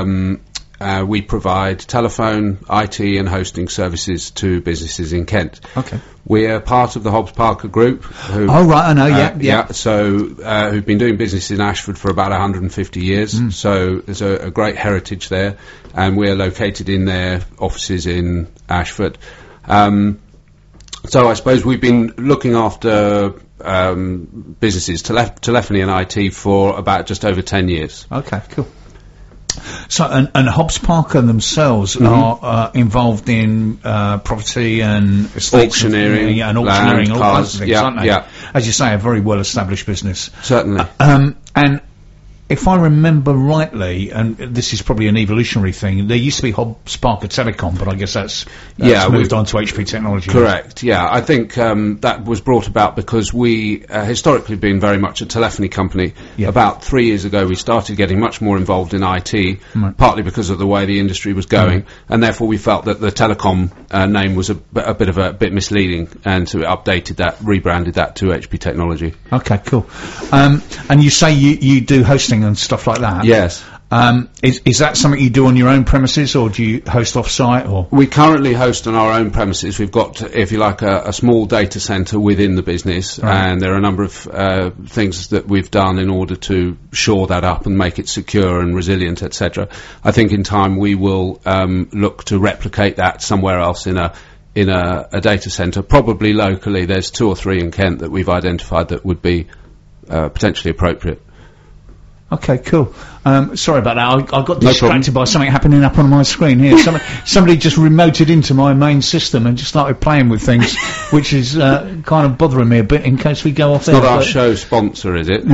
S5: We provide telephone, IT and hosting services to businesses in Kent.
S3: Okay.
S5: We're part of the Hobbs Parker Group. Who,
S3: Oh, right, I know, yeah.
S5: So, who've been doing business in Ashford for about 150 years. So there's a great heritage there, and we're located in their offices in Ashford. So I suppose we've been looking after businesses, telephony and IT, for about just over 10 years.
S3: Okay, cool. So, and Hobbs Parker themselves are involved in property and estates
S5: Auctioneering,
S3: and auctioneering,
S5: land,
S3: all
S5: cars,
S3: kinds of things,
S5: yeah,
S3: aren't they?
S5: yeah.
S3: As you say, a very well-established business.
S5: Certainly.
S3: And if I remember rightly, and this is probably an evolutionary thing, there used to be Hobbs Parker Telecom, but I guess that's moved on to HP Technology.
S5: Correct, yeah. I think that was brought about because we historically been very much a telephony company.
S3: Yeah.
S5: About 3 years ago we started getting much more involved in IT,
S3: Right.
S5: partly because of the way the industry was going, and therefore we felt that the telecom name was a bit misleading, and so we updated that, rebranded that to HP Technology.
S3: Okay, cool. And you say you do hosting and stuff like that.
S5: Yes.
S3: Is that something you do on your own premises, or do you host off-site? Or
S5: We currently host on our own premises. We've got, if you like, a small data centre within the business, and there are a number of things that we've done in order to shore that up and make it secure and resilient, etc. I think in time we will look to replicate that somewhere else in a data centre, probably locally. There's 2 or 3 in Kent that we've identified that would be potentially appropriate.
S3: Okay, cool. Sorry about that. I got distracted by something happening up on my screen here. Somebody just remoted into my main system and just started playing with things, which is kind of bothering me a bit in case we go off there.
S5: It's not our show sponsor, is it?
S3: No.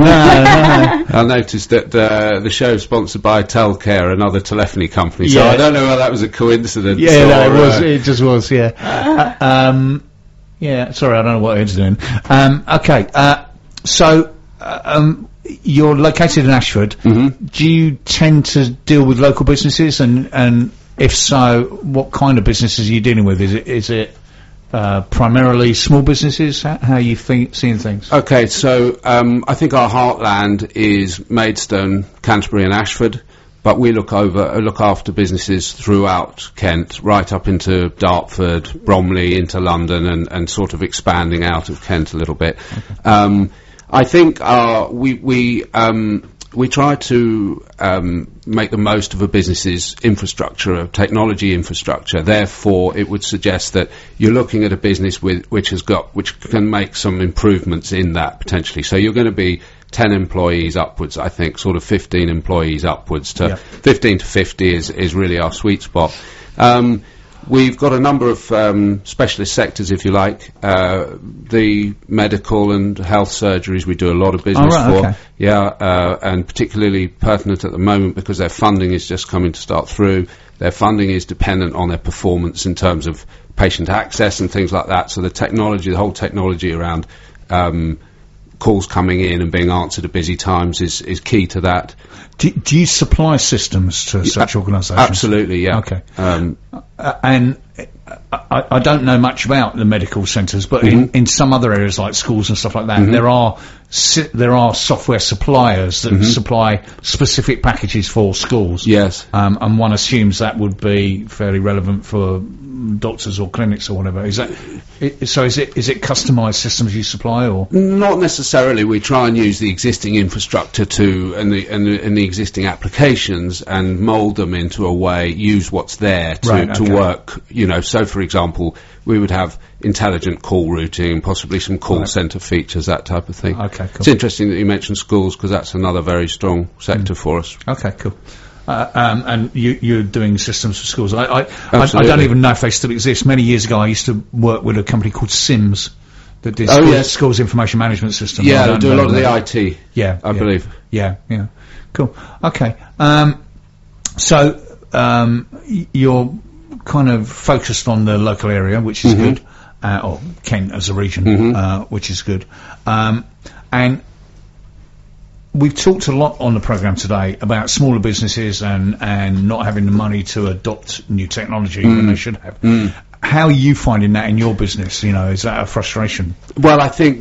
S5: I noticed that the show is sponsored by Telcare, another telephony company, so I don't know whether that was a coincidence.
S3: Yeah, no, it was. It just was, yeah. Yeah, sorry, I don't know what it's doing. Okay, so... you're located in Ashford.
S5: Mm-hmm.
S3: Do you tend to deal with local businesses, and if so, what kind of businesses are you dealing with? Is it primarily small businesses? How are you seeing things?
S5: Okay, so I think our heartland is Maidstone, Canterbury and Ashford, but we look after businesses throughout Kent, right up into Dartford, Bromley, into London, and sort of expanding out of Kent a little bit. Okay. I think we try to make the most of a business's infrastructure, technology infrastructure. Therefore, it would suggest that you're looking at a business which can make some improvements in that potentially. So you're going to be 10 employees upwards, I think, sort of 15 employees upwards to 15 to 50 is really our sweet spot. We've got a number of specialist sectors, if you like. The medical and health surgeries we do a lot of business for. Okay. Yeah, and particularly pertinent at the moment because their funding is just coming to start through. Their funding is dependent on their performance in terms of patient access and things like that. So the whole technology around calls coming in and being answered at busy times is key to that.
S3: Do you supply systems to such organisations?
S5: Absolutely, yeah.
S3: Okay. And I don't know much about the medical centres, but in some other areas like schools and stuff like that, there are software suppliers that supply specific packages for schools.
S5: Yes.
S3: And one assumes that would be fairly relevant for doctors or clinics or whatever. Is it customised systems you supply, or
S5: not necessarily? We try and use the existing infrastructure and the existing applications and mould them into a way, use what's there to work. So for example, we would have intelligent call routing, possibly some call centre features, that type of thing.
S3: Okay, cool.
S5: It's interesting that you mentioned schools because that's another very strong sector for us.
S3: Okay, cool. And you're doing systems for schools. I don't even know if they still exist. Many years ago, I used to work with a company called Sims that did schools information management system.
S5: Yeah, they do a lot of the IT.
S3: Yeah,
S5: I believe.
S3: Yeah. Cool. Okay. So you're kind of focused on the local area, which is good, or Kent as a region, which is good. And we've talked a lot on the programme today about smaller businesses and not having the money to adopt new technology when they should have. How are you finding that in your business? Is that a frustration?
S5: Well, I think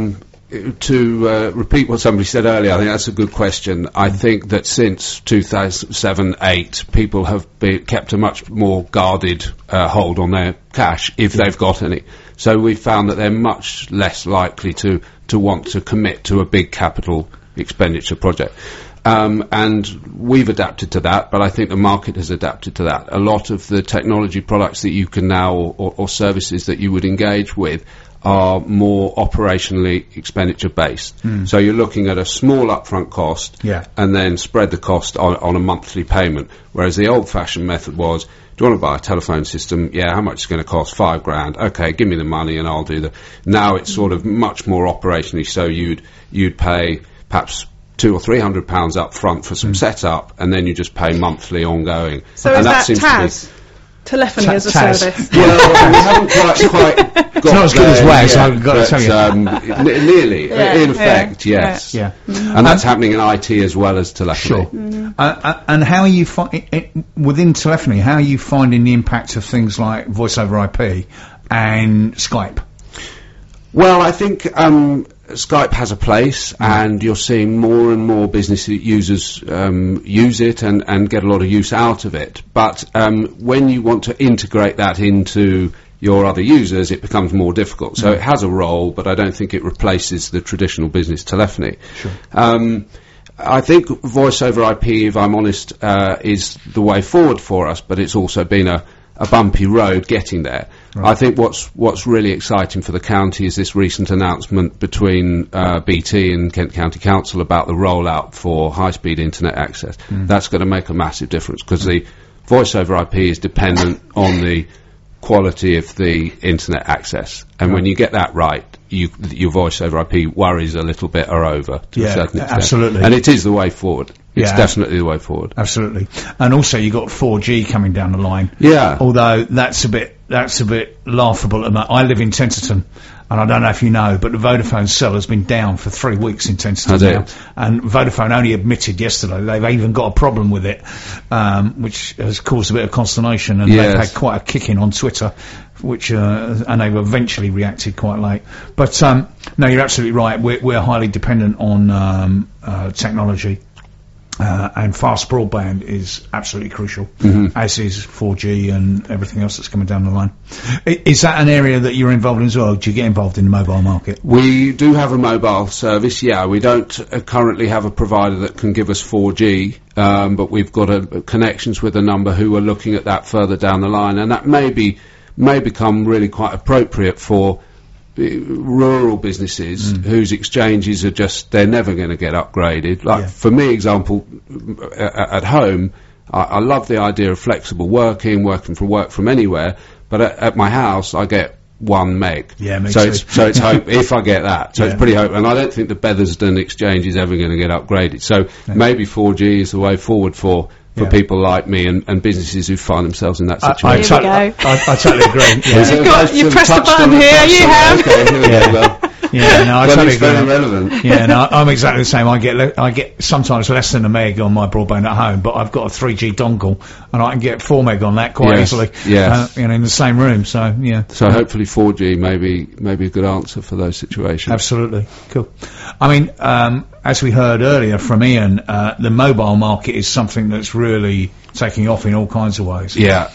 S5: to repeat what somebody said earlier, I think that's a good question. I think that since 2007-8, people have kept a much more guarded hold on their cash, if they've got any. So we've found that they're much less likely to want to commit to a big capital expenditure project. And we've adapted to that, but I think the market has adapted to that. A lot of the technology products that you can now, or services that you would engage with, are more operationally expenditure based. So you're looking at a small upfront cost and then spread the cost on a monthly payment, whereas the old fashioned method was, do you want to buy a telephone system? Yeah, how much is it going to cost? $5,000. Okay, give me the money and I'll do the... Now it's sort of much more operationally, so you'd pay perhaps £200 or £300 up front for some setup, and then you just pay monthly ongoing.
S4: So
S5: and
S4: is that
S5: seems
S4: TAS? Telephony as a service?
S5: Well, we haven't quite got
S3: it's not as good as WAS, I've got to tell you.
S5: Nearly, in effect, yes.
S3: Yeah.
S5: And that's happening in IT as well as telephony.
S3: Sure. And how are you within telephony, how are you finding the impact of things like voice over IP and Skype?
S5: Well, I think Skype has a place, and you're seeing more and more business users use it and get a lot of use out of it. But when you want to integrate that into your other users, it becomes more difficult. So it has a role, but I don't think it replaces the traditional business telephony.
S3: Sure.
S5: I think voice over IP, if I'm honest, is the way forward for us, but it's also been a bumpy road getting there. Right. I think what's really exciting for the county is this recent announcement between BT and Kent County Council about the rollout for high-speed internet access. That's going to make a massive difference, because the voice over IP is dependent on the quality of the internet access, and when you get that right, your voice over IP worries a little bit are over to a certain extent.
S3: Absolutely.
S5: And it is the way forward. It's definitely the way forward.
S3: Absolutely. And also you got 4G coming down the line.
S5: Yeah.
S3: Although that's a bit laughable. I live in Tenterton, and I don't know if you know, but the Vodafone cell has been down for 3 weeks in Tenterton now. And Vodafone only admitted yesterday they've even got a problem with it, which has caused a bit of consternation, and they've had quite a kick-in on Twitter, which and they've eventually reacted quite late. But no, you're absolutely right. We're highly dependent on technology. And fast broadband is absolutely crucial, as is 4G and everything else that's coming down the line. Is that an area that you're involved in as well? Do you get involved in the mobile market?
S5: We do have a mobile service, We don't currently have a provider that can give us 4G, but we've got connections with a number who are looking at that further down the line, and that may become really quite appropriate for rural businesses whose exchanges are they're never going to get upgraded. For me, example, at home, I love the idea of flexible working from anywhere, but at my house I get 1 meg.
S3: Yeah, me
S5: so
S3: too.
S5: It's hope if I get that. So it's pretty hope, and I don't think the Bethersden exchange is ever going to get upgraded. So maybe 4G is the way forward for people like me and businesses who find themselves in that situation.
S3: I totally agree.
S4: You've pressed the button here, you have.
S3: I totally agree.
S5: Very relevant.
S3: I'm exactly the same. I get sometimes less than a meg on my broadband at home, but I've got a 3G dongle, and I can get 4 meg on that quite easily. In the same room. So
S5: So hopefully 4G may be a good answer for those situations.
S3: Absolutely. Cool. I mean, as we heard earlier from Ian, the mobile market is something that's really taking off in all kinds of ways.
S5: Yeah.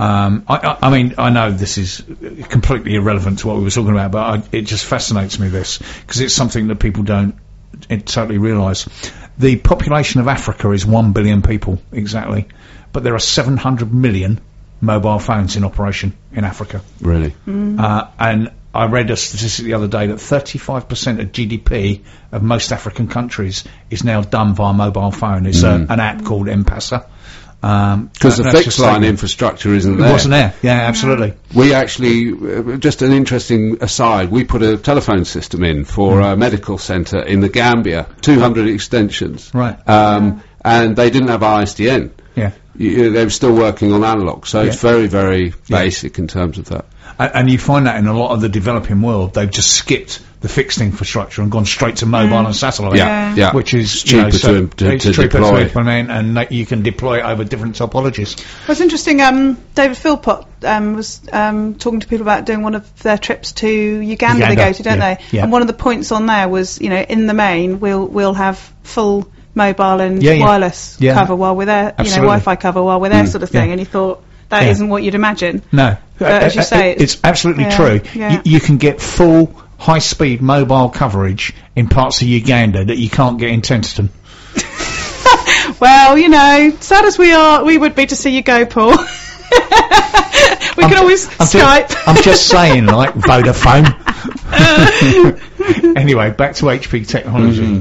S3: I mean, I know this is completely irrelevant to what we were talking about, but it just fascinates me, this, because it's something that people don't totally realise. The population of Africa is 1 billion people, exactly, but there are 700 million mobile phones in operation in Africa.
S5: Really?
S3: And I read a statistic the other day that 35% of GDP of most African countries is now done via mobile phone. It's an app called M-Pesa.
S5: Because the fixed line infrastructure isn't there.
S3: It wasn't there. Yeah, absolutely.
S5: We actually, just an interesting aside, we put a telephone system in for a medical centre in the Gambia, 200 extensions.
S3: Right.
S5: And they didn't have ISDN.
S3: Yeah.
S5: They were still working on analog, so it's very, very basic in terms of that.
S3: And you find that in a lot of the developing world, they've just skipped the fixed infrastructure and gone straight to mobile and satellite, which is
S5: cheaper to deploy.
S3: Implement, and you can deploy it over different topologies.
S4: Well, it's interesting. David Philpott was talking to people about doing one of their trips to Uganda. They go to, don't they?
S3: Yeah.
S4: And one of the points on there was, in the main, we'll have full mobile and wireless cover while we're there, Wi-Fi cover while we're there, sort of thing. And you thought that isn't what you'd imagine.
S3: No,
S4: but as you say,
S3: it's absolutely true.
S4: Yeah.
S3: You can get full high-speed mobile coverage in parts of Uganda that you can't get in Tenterton.
S4: Well, sad as we are, we would be to see you go, Paul. We can always Skype.
S3: I'm just saying, like Vodafone. Anyway, back to HP Technology.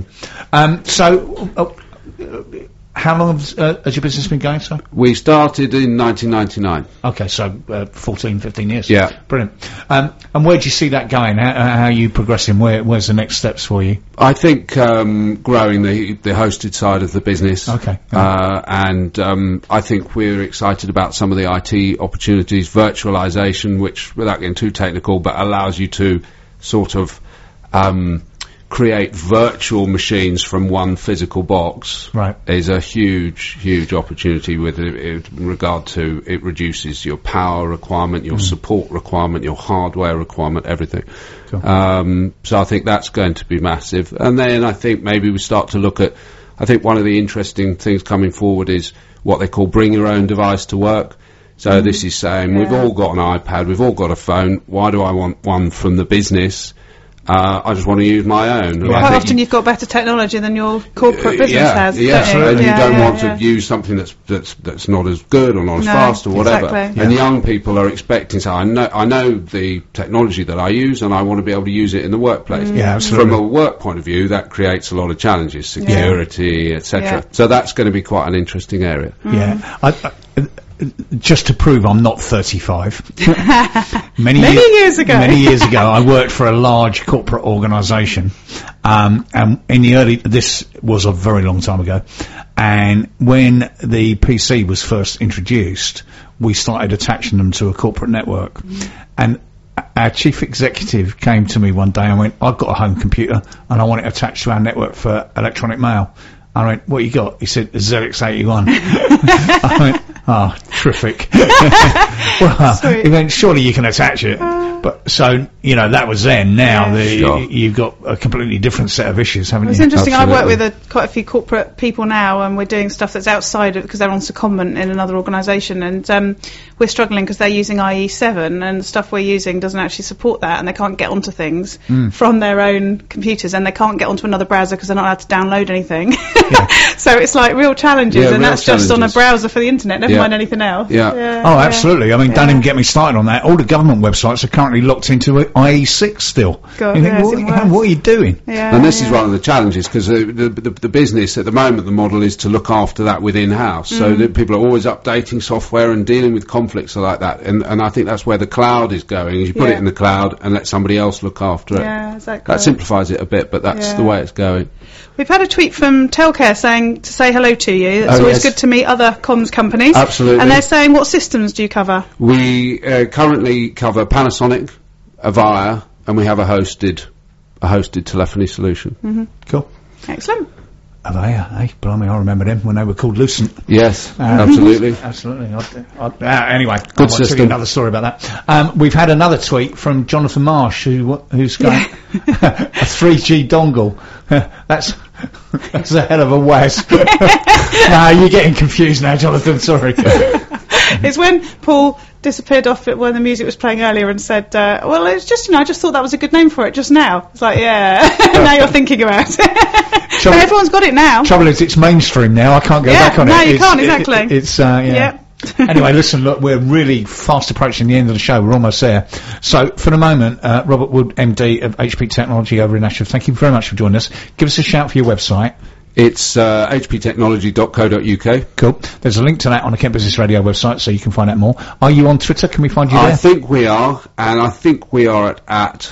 S3: How long has your business been going, sir?
S5: We started in 1999.
S3: Okay, so 14, 15 years.
S5: Yeah.
S3: Brilliant. And where do you see that going? How are you progressing? Where's the next steps for you?
S5: I think growing the hosted side of the business.
S3: Okay.
S5: And I think we're excited about some of the IT opportunities, virtualization, which, without getting too technical, but allows you to sort of create virtual machines from one physical box
S3: Right.
S5: is a huge opportunity with it in regard to it reduces your power requirement, your support requirement, your hardware requirement, everything.
S3: Cool.
S5: So I think that's going to be massive. And then I think maybe we start to look at, I think one of the interesting things coming forward is what they call bring your own device to work. So this is saying we've all got an iPad, we've all got a phone, why do I want one from the business? I just want to use my own. And I
S4: Quite
S5: think
S4: often you've got better technology than your corporate business has.
S5: Yeah,
S4: don't you?
S5: and you don't
S4: Yeah,
S5: want
S4: yeah.
S5: to use something that's not as good or not as
S4: No,
S5: fast or whatever.
S4: exactly.
S5: And young people are expecting, so I know the technology that I use, and I want to be able to use it in the workplace.
S3: Yeah, absolutely.
S5: From a work point of view, that creates a lot of challenges, security, etc.
S4: Yeah.
S5: So that's going to be quite an interesting area.
S3: Yeah. Just to prove I'm not 35.
S4: Many years ago.
S3: Many years ago, I worked for a large corporate organisation, and in the this was a very long time ago, and when the PC was first introduced, we started attaching them to a corporate network, and our chief executive came to me one day and went, I've got a home computer and I want it attached to our network for electronic mail. I went, what you got? He said, ZX81. I went, oh, terrific. Well,
S4: Sweet.
S3: he went, surely you can attach it. But so, that was then. Now
S5: Sure.
S3: you've got a completely different set of issues, haven't
S4: It's
S3: you?
S4: interesting. I work
S5: Absolutely.
S4: with quite a few corporate people now, and we're doing stuff that's outside of, because they're on secondment in another organisation, and we're struggling because they're using IE7, and the stuff we're using doesn't actually support that, and they can't get onto things from their own computers, and they can't get onto another browser because they're not allowed to download anything. So it's like real challenges,
S5: Yeah,
S4: and
S5: real
S4: that's just on a
S5: challenges.
S4: browser for the internet, never
S5: Yeah.
S4: mind anything else.
S5: Yeah.
S3: Oh, absolutely. I mean, don't even get me started on that. All the government websites are currently locked into IE6 still.
S4: God,
S3: You think,
S4: yeah, it's even worse.
S3: what are you doing?
S4: Yeah,
S5: And this is
S4: yeah.
S5: one of the challenges, because the business at the moment, the model is to look after that within house. So that people are always updating software and dealing with conflicts like that. And I think that's where the cloud is going. Is you put it
S4: Yeah.
S5: in the cloud and let somebody else look after it.
S4: Yeah, exactly.
S5: That simplifies it a bit, but that's the
S4: Yeah.
S5: way it's going.
S4: We've had a tweet from Telcare saying to say hello to you. It's
S5: Oh,
S4: always
S5: yes.
S4: good to meet other comms companies.
S5: Absolutely.
S4: And they're saying, what systems do you cover?
S5: We currently cover Panasonic, Avaya, and we have a hosted telephony solution.
S3: Cool.
S4: Excellent.
S3: Avaya, hey, blimey, I remember them when they were called Lucent.
S5: Yes, absolutely.
S3: Absolutely. Anyway, I'll tell
S5: system.
S3: you another story about that. We've had another tweet from Jonathan Marsh, who's got a 3G dongle. That's a hell of a waz. No, you're getting confused now, Jonathan. Sorry.
S4: It's when Paul disappeared off it when the music was playing earlier and said, well, it's just, I just thought that was a good name for it just now. It's like, yeah, now you're thinking about it. But everyone's got it now.
S3: Trouble is, it's mainstream now. I can't go back on it.
S4: no, you can't, exactly.
S3: It's yeah.
S4: Yep.
S3: Anyway, listen, look, we're really fast approaching the end of the show. We're almost there. So, for the moment, Robert Wood, MD of HP Technology over in Ashford, thank you very much for joining us. Give us a shout for your website.
S5: It's hptechnology.co.uk.
S3: Cool. There's a link to that on the Kent Business Radio website, so you can find out more. Are you on Twitter? Can we find you there?
S5: I think we are, and I think we are at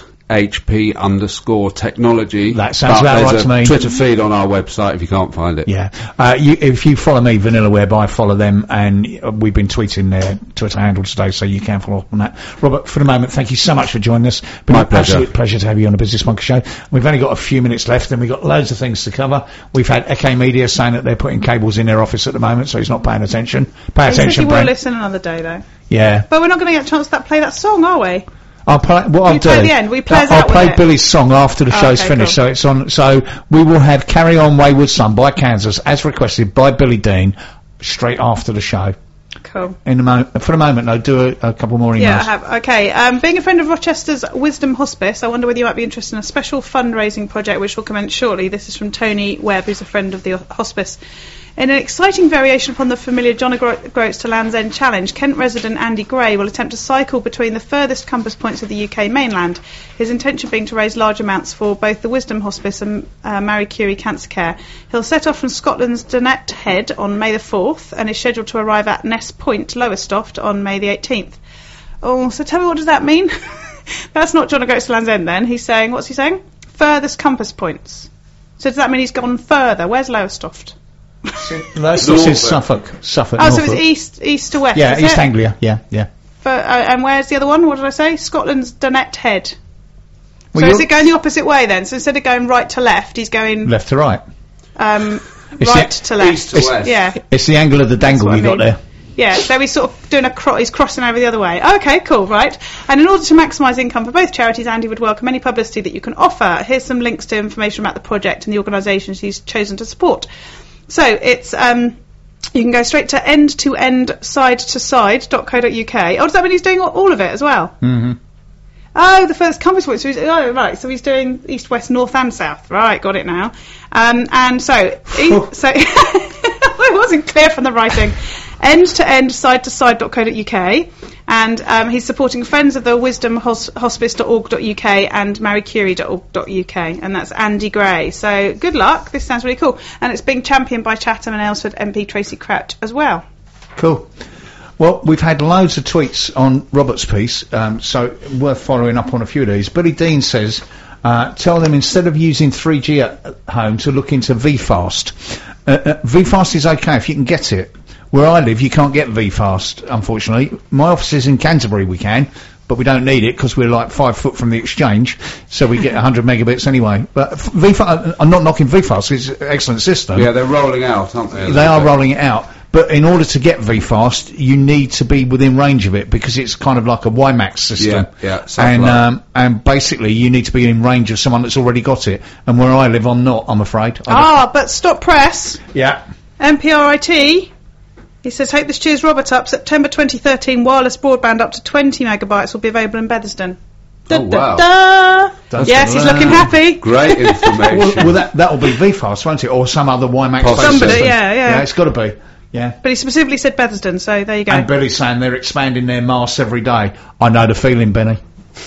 S5: HP_technology.
S3: That sounds
S5: But
S3: about
S5: there's
S3: right to
S5: a
S3: me.
S5: Twitter feed on our website if you can't find it.
S3: Yeah. If you follow me, Vanilla Whereby, follow them, and we've been tweeting their Twitter handle today, so you can follow up on that. Robert, for the moment, thank you so much for joining us. Been
S5: My
S3: an
S5: pleasure.
S3: absolute pleasure to have you on the Business Bunker Show. We've only got a few minutes left, and we've got loads of things to cover. We've had Eke Media saying that they're putting cables in their office at the moment, so he's not paying attention. Pay
S4: He said
S3: attention,
S4: he will
S3: Brent.
S4: listen another day, though.
S3: Yeah.
S4: But we're not going to get a chance to play that song, are we?
S3: I'll play. What I'll do.
S4: play at the end? We play us
S3: I'll
S4: out with
S3: play
S4: it?
S3: Billy's song after the show's
S4: okay,
S3: finished.
S4: cool.
S3: So it's on. So we will have "Carry On Wayward Son" by Kansas, as requested by Billy Dean, straight after the show.
S4: Cool.
S3: For the moment, though, do a couple more emails.
S4: Yeah, I have. Okay. Being a friend of Rochester's Wisdom Hospice, I wonder whether you might be interested in a special fundraising project which will commence shortly. This is from Tony Webb, who's a friend of the hospice. In an exciting variation upon the familiar John O'Groats to Land's End challenge, Kent resident Andy Gray will attempt to cycle between the furthest compass points of the UK mainland, his intention being to raise large amounts for both the Wisdom Hospice and Marie Curie Cancer Care. He'll set off from Scotland's Dunnet Head on May the 4th and is scheduled to arrive at Ness Point, Lowestoft, on May the 18th. Oh, so tell me, what does that mean? That's not John O'Groats to Land's End then. He's saying, what's he saying? Furthest compass points. So does that mean he's gone further? Where's Lowestoft?
S3: This is Suffolk.
S4: Oh, so
S3: Norfolk.
S4: it's east to west.
S3: Yeah,
S4: is
S3: East
S4: it?
S3: Anglia. Yeah.
S4: And where's the other one? What did I say? Scotland's Dunnet Head.
S3: Well,
S4: So is
S3: you're-
S4: it going the opposite way then? So instead of going right to left, he's going
S3: left to right. It's
S4: right
S3: the-
S4: to left.
S5: East to west.
S4: Yeah.
S3: It's the angle of the dangle
S4: what
S3: you
S4: I
S3: got
S4: mean.
S3: there.
S4: Yeah, so he's sort of doing he's crossing over the other way. Okay, cool, right. And in order to maximise income for both charities, Andy would welcome any publicity that you can offer. Here's some links to information about the project and the organisations he's chosen to support. So it's, you can go straight to end-to-end, side-to-side.co.uk. Oh, does that mean he's doing all of it as well?
S3: Mm-hmm.
S4: Oh, the first compass point. So right. So he's doing east, west, north, and south. Right, got it now. And so, it wasn't clear from the writing. End to end, side to side.co.uk, and he's supporting Friends of the Wisdom Hospice.org.uk and MarieCurie.org.uk, and that's Andy Gray. So good luck. This sounds really cool, and it's being championed by Chatham and Aylesford MP Tracy Crouch as well.
S3: Cool. Well, we've had loads of tweets on Robert's piece, so worth following up on a few of these. Billy Dean says, tell them instead of using 3G at home to look into VFast. VFast is okay if you can get it. Where I live, you can't get VFast, unfortunately. My office is in Canterbury, we can, but we don't need it because we're like 5 foot from the exchange, so we get 100 megabits anyway. But VFast, I'm not knocking VFast, it's an excellent system.
S5: Yeah, they're rolling out, aren't they?
S3: They are rolling it out. But in order to get VFast, you need to be within range of it because it's kind of like a WiMAX system.
S5: Yeah, satellite.
S3: and basically you need to be in range of someone that's already got it. And where I live, I'm not, I'm afraid.
S4: But stop press.
S3: Yeah.
S4: MPRIT. He says, hope this cheers Robert up. September 2013, wireless broadband up to 20 megabytes will be available in Bethersden.
S5: Oh, wow.
S3: That's
S4: Yes, he's looking happy.
S5: Great information.
S3: Well, that'll be VFast, won't it? Or some other WiMAX
S5: Possibly.
S3: system.
S4: Yeah.
S3: Yeah, it's got to be. Yeah.
S4: But he specifically said Bethersden, so there you go.
S3: And Billy's saying they're expanding their masts every day. I know the feeling, Benny.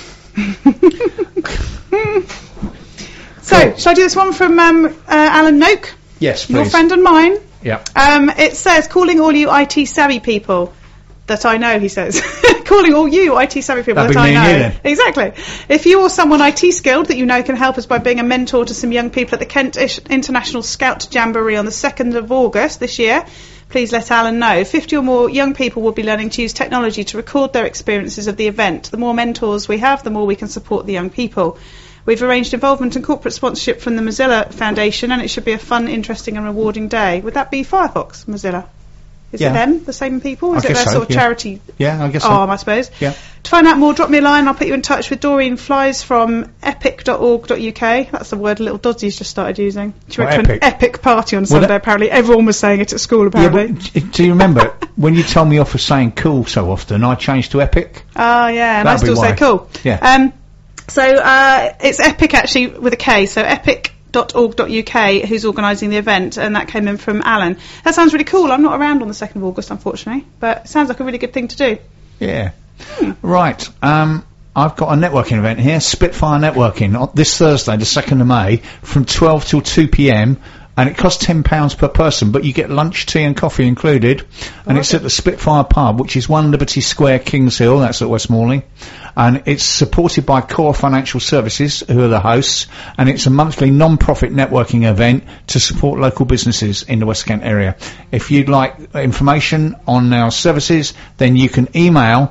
S4: So, shall I do this one from Alan Noak?
S3: Yes, please.
S4: Your friend and mine.
S3: Yeah.
S4: It says, calling all you IT savvy people that I know, he says. Calling all you IT savvy people
S3: That'd
S4: that
S3: be
S4: I
S3: me
S4: know.
S3: and you then.
S4: Exactly. If you or someone IT skilled that you know can help us by being a mentor to some young people at the Kent International Scout Jamboree on the 2nd of August this year, please let Alan know. 50 or more young people will be learning to use technology to record their experiences of the event. The more mentors we have, the more we can support the young people. We've arranged involvement and corporate sponsorship from the Mozilla Foundation, and it should be a fun, interesting and rewarding day. Would that be Firefox, Mozilla? Is
S3: Yeah.
S4: it them, the same people? Is
S3: I
S4: it
S3: guess
S4: their
S3: so,
S4: sort of
S3: yeah.
S4: charity
S3: Yeah, I guess so.
S4: arm, I suppose?
S3: Yeah.
S4: To find out more, drop me a line. I'll put you in touch with Doreen Flies from epic.org.uk. That's the word little Dodsy's just started using. She went
S3: What,
S4: to an epic party on Sunday,
S3: that-
S4: apparently. Everyone was saying it at school,
S3: Yeah,
S4: apparently.
S3: but do you remember when you told me off for saying cool so often, I changed to epic?
S4: Oh, yeah, and I
S3: That'd be
S4: still say
S3: why.
S4: cool.
S3: Yeah.
S4: So it's Epic actually with a K, so epic.org.uk who's organising the event, and that came in from Alan. That sounds really cool. I'm not around on the 2nd of August, unfortunately, but it sounds like a really good thing to do.
S3: Yeah. Right. I've got a networking event here, Spitfire Networking, on this Thursday, the 2nd of May, from 12 till 2 p.m, and it costs £10 per person, but you get lunch, tea and coffee included, and it's at the Spitfire Pub, which is 1 Liberty Square, Kings Hill, that's at West Morley, and it's supported by Core Financial Services, who are the hosts, and it's a monthly non-profit networking event to support local businesses in the West Kent area. If you'd like information on our services, then you can email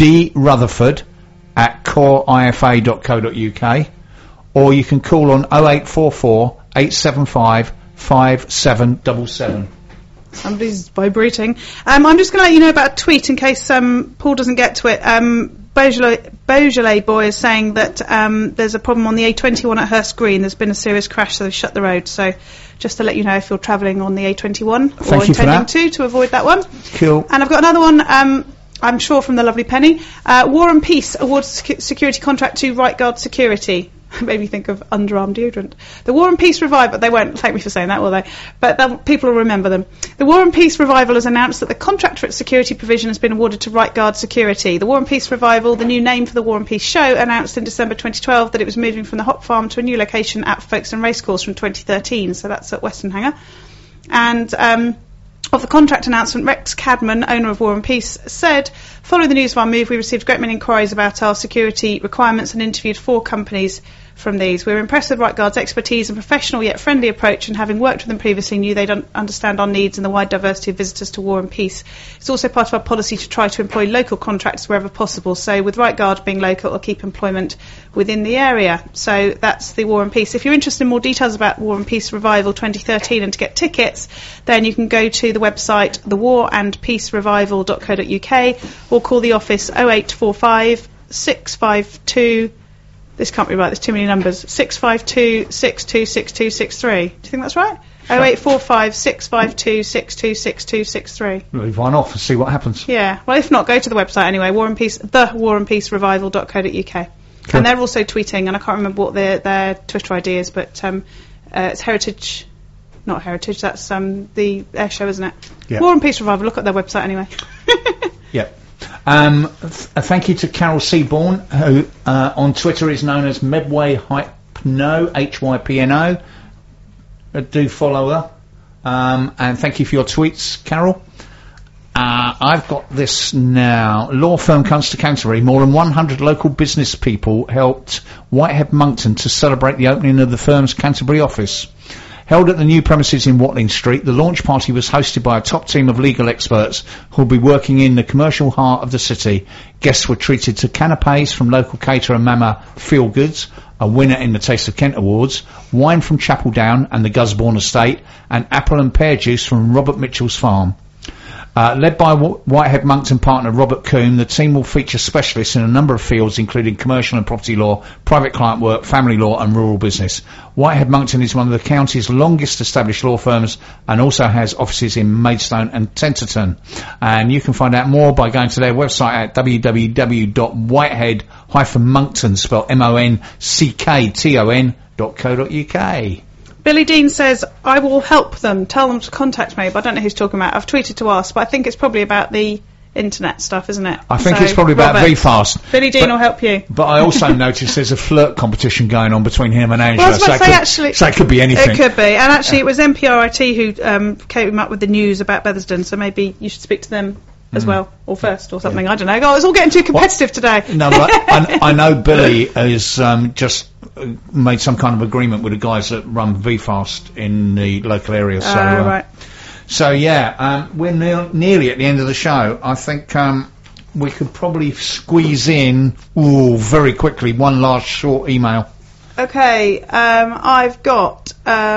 S3: drutherford@coreifa.co.uk, or you can call on 0844 875 5777.
S4: Somebody's vibrating. I'm just going to let you know about a tweet in case Paul doesn't get to it. Beaujolais boy is saying that there's a problem on the A21 at Hurst Green. There's been a serious crash, so they've shut the road. So just to let you know if you're travelling on the A21
S3: Thank
S4: or
S3: you for
S4: intending
S3: that.
S4: to avoid that one.
S3: Cool.
S4: And I've got another one, I'm sure from the lovely Penny. War and Peace awards security contract to Right Guard Security. Made me think of underarm deodorant. The War and Peace Revival, they won't thank me for saying that, will they? But people will remember them. The War and Peace Revival has announced that the contract for its security provision has been awarded to Right Guard Security. The War and Peace Revival, the new name for the War and Peace show, announced in December 2012 that it was moving from the Hop Farm to a new location at Folkestone Racecourse from 2013, so that's at Western Hanger. And of the contract announcement, Rex Cadman, owner of War and Peace, said, following the news of our move, we received a great many inquiries about our security requirements and interviewed 4 companies from these. We're impressed with Right Guard's expertise and professional yet friendly approach, and having worked with them previously knew they'd understand our needs and the wide diversity of visitors to War and Peace. It's also part of our policy to try to employ local contractors wherever possible. So with Right Guard being local, it'll keep employment within the area. So that's the War and Peace. If you're interested in more details about War and Peace Revival 2013 and to get tickets, then you can go to the website thewarandpeacerevival.co.uk or call the office 0845 652. This can't be right, there's too many numbers. 652 626263. Do you think that's right? 0845 652 626263.
S3: Leave one off and see what happens.
S4: Yeah, well, if not, go to the website anyway, thewarandpeacerevival.co.uk.
S3: Cool.
S4: And they're also tweeting, and I can't remember what their Twitter ID is, but it's Heritage, not Heritage, that's the air show, isn't it?
S3: Yeah.
S4: War and Peace Revival, look at their website anyway.
S3: Yep. Thank you to Carol Seaborn, who on Twitter is known as Medway Hypno, HYPNO. Do follow her. And thank you for your tweets, Carol. I've got this now. Law firm comes to Canterbury. More than 100 local business people helped Whitehead Moncton to celebrate the opening of the firm's Canterbury office. Held at the new premises in Watling Street, the launch party was hosted by a top team of legal experts who will be working in the commercial heart of the city. Guests were treated to canapes from local caterer Mama Feel Goods, a winner in the Taste of Kent Awards, wine from Chapel Down and the Gusbourne Estate, and apple and pear juice from Robert Mitchell's farm. Led by Whitehead Moncton partner Robert Coombe, the team will feature specialists in a number of fields including commercial and property law, private client work, family law and rural business. Whitehead Moncton is one of the county's longest established law firms and also has offices in Maidstone and Tenterton. And you can find out more by going to their website at www.whitehead-moncton, spelled monkton.co.uk.
S4: Billy Dean says, I will help them. Tell them to contact me. But I don't know who's talking about. I've tweeted to us, but I think it's probably about the internet stuff, isn't it?
S3: I think it's probably about VFast.
S4: Billy Dean will help you.
S3: But I also noticed there's a flirt competition going on between him and Angela.
S4: Well, I was about to say, actually,
S3: so it could be anything.
S4: It could be. And actually, it was NPRIT who came up with the news about Bethersden, so maybe you should speak to them as well, or first, or something. I don't know. Oh, it's all getting too competitive today.
S3: No, but I know Billy has just made some kind of agreement with the guys that run VFast in the local area. So,
S4: right.
S3: So yeah, we're nearly at the end of the show. I think we could probably squeeze in, very quickly, one last short email.
S4: Okay, I've got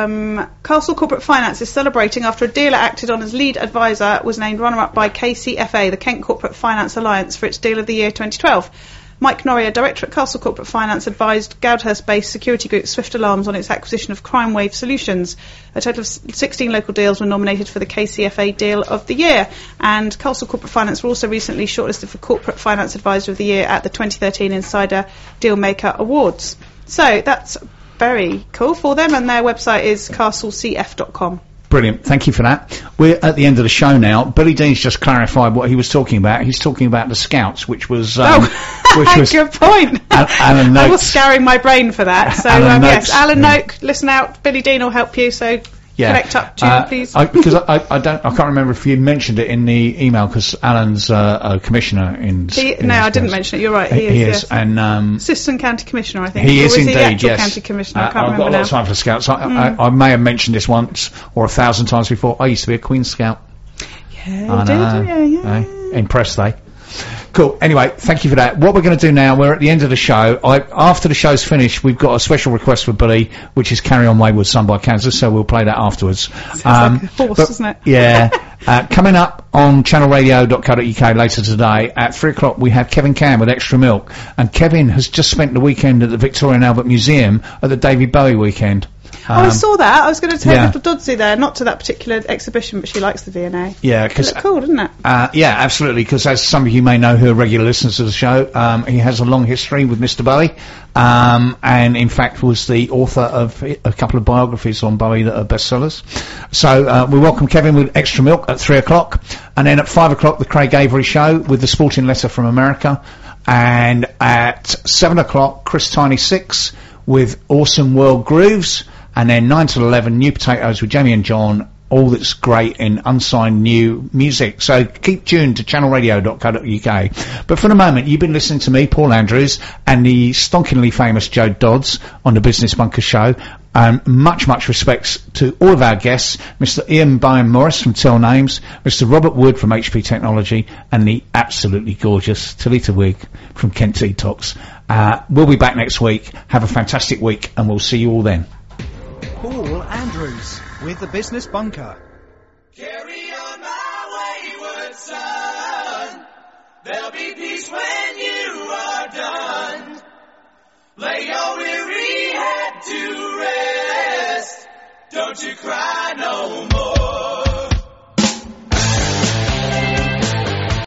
S4: Castle Corporate Finance is celebrating after a dealer acted on as lead advisor was named runner-up by KCFA, the Kent Corporate Finance Alliance, for its Deal of the Year 2012. Mike Norrie, director at Castle Corporate Finance, advised Goudhurst-based security group Swift Alarms on its acquisition of Crime Wave Solutions. A total of 16 local deals were nominated for the KCFA Deal of the Year, and Castle Corporate Finance were also recently shortlisted for Corporate Finance Advisor of the Year at the 2013 Insider Dealmaker Awards. So that's very cool for them, and their website is castlecf.com.
S3: Brilliant, thank you for that. We're at the end of the show now. Billy Dean's just clarified what he was talking about. He's talking about the Scouts, which was which was
S4: good point.
S3: Alan Noakes.
S4: I was scouring my brain for that. So yes, Alan Noakes, listen out. Billy Dean will help you. So connect up to please.
S3: Because I can't remember if you mentioned it in the email, because Alan's a commissioner in.
S4: I didn't mention it. You're right. He is.
S3: Yes. And
S4: Assistant County Commissioner, I think.
S3: He is indeed.
S4: The actual
S3: yes.
S4: County Commissioner. I can't
S3: I've
S4: remember
S3: got a lot of time for Scouts. I may have mentioned this once or 1,000 times before. I used to be a Queen Scout.
S4: Yeah, you did. Yeah.
S3: Impressed, they. Cool. Anyway, thank you for that. What we're going to do now, we're at the end of the show. After the show's finished, we've got a special request for Billy, which is Carry On Wayward, sung by Kansas, so we'll play that afterwards.
S4: Sounds like a horse, doesn't it?
S3: Yeah. Coming up on channelradio.co.uk later today, at 3 o'clock, we have Kevin Cam with Extra Milk. And Kevin has just spent the weekend at the Victoria and Albert Museum at the David Bowie weekend.
S4: I saw that. I was going to take little Doddsy there, not to that particular exhibition, but she likes the V&A.
S3: Yeah, because
S4: it looked cool, didn't it?
S3: Yeah, absolutely. Because as some of you may know who are regular listeners to the show, he has a long history with Mr. Bowie, and in fact was the author of a couple of biographies on Bowie that are bestsellers. So we welcome Kevin with Extra Milk at 3 o'clock, and then at 5 o'clock the Craig Avery Show with the Sporting Letter from America, and at 7 o'clock Chris Tiny 6 with Awesome World Grooves. And then 9 till 11, New Potatoes with Jamie and John, all that's great in unsigned new music. So keep tuned to channelradio.co.uk. But for the moment, you've been listening to me, Paul Andrews, and the stonkingly famous Joe Dodds on the Business Bunker Show. Much respects to all of our guests, Mr. Ian Byam Morris from Tell Names, Mr. Robert Wood from HP Technology, and the absolutely gorgeous Talita Wigg from Kent Detox. We'll be back next week. Have a fantastic week, and we'll see you all then.
S2: Paul Andrews with the Business Bunker.
S7: Carry on my wayward son. There'll be peace when you are done. Lay your weary head to rest. Don't you cry no more.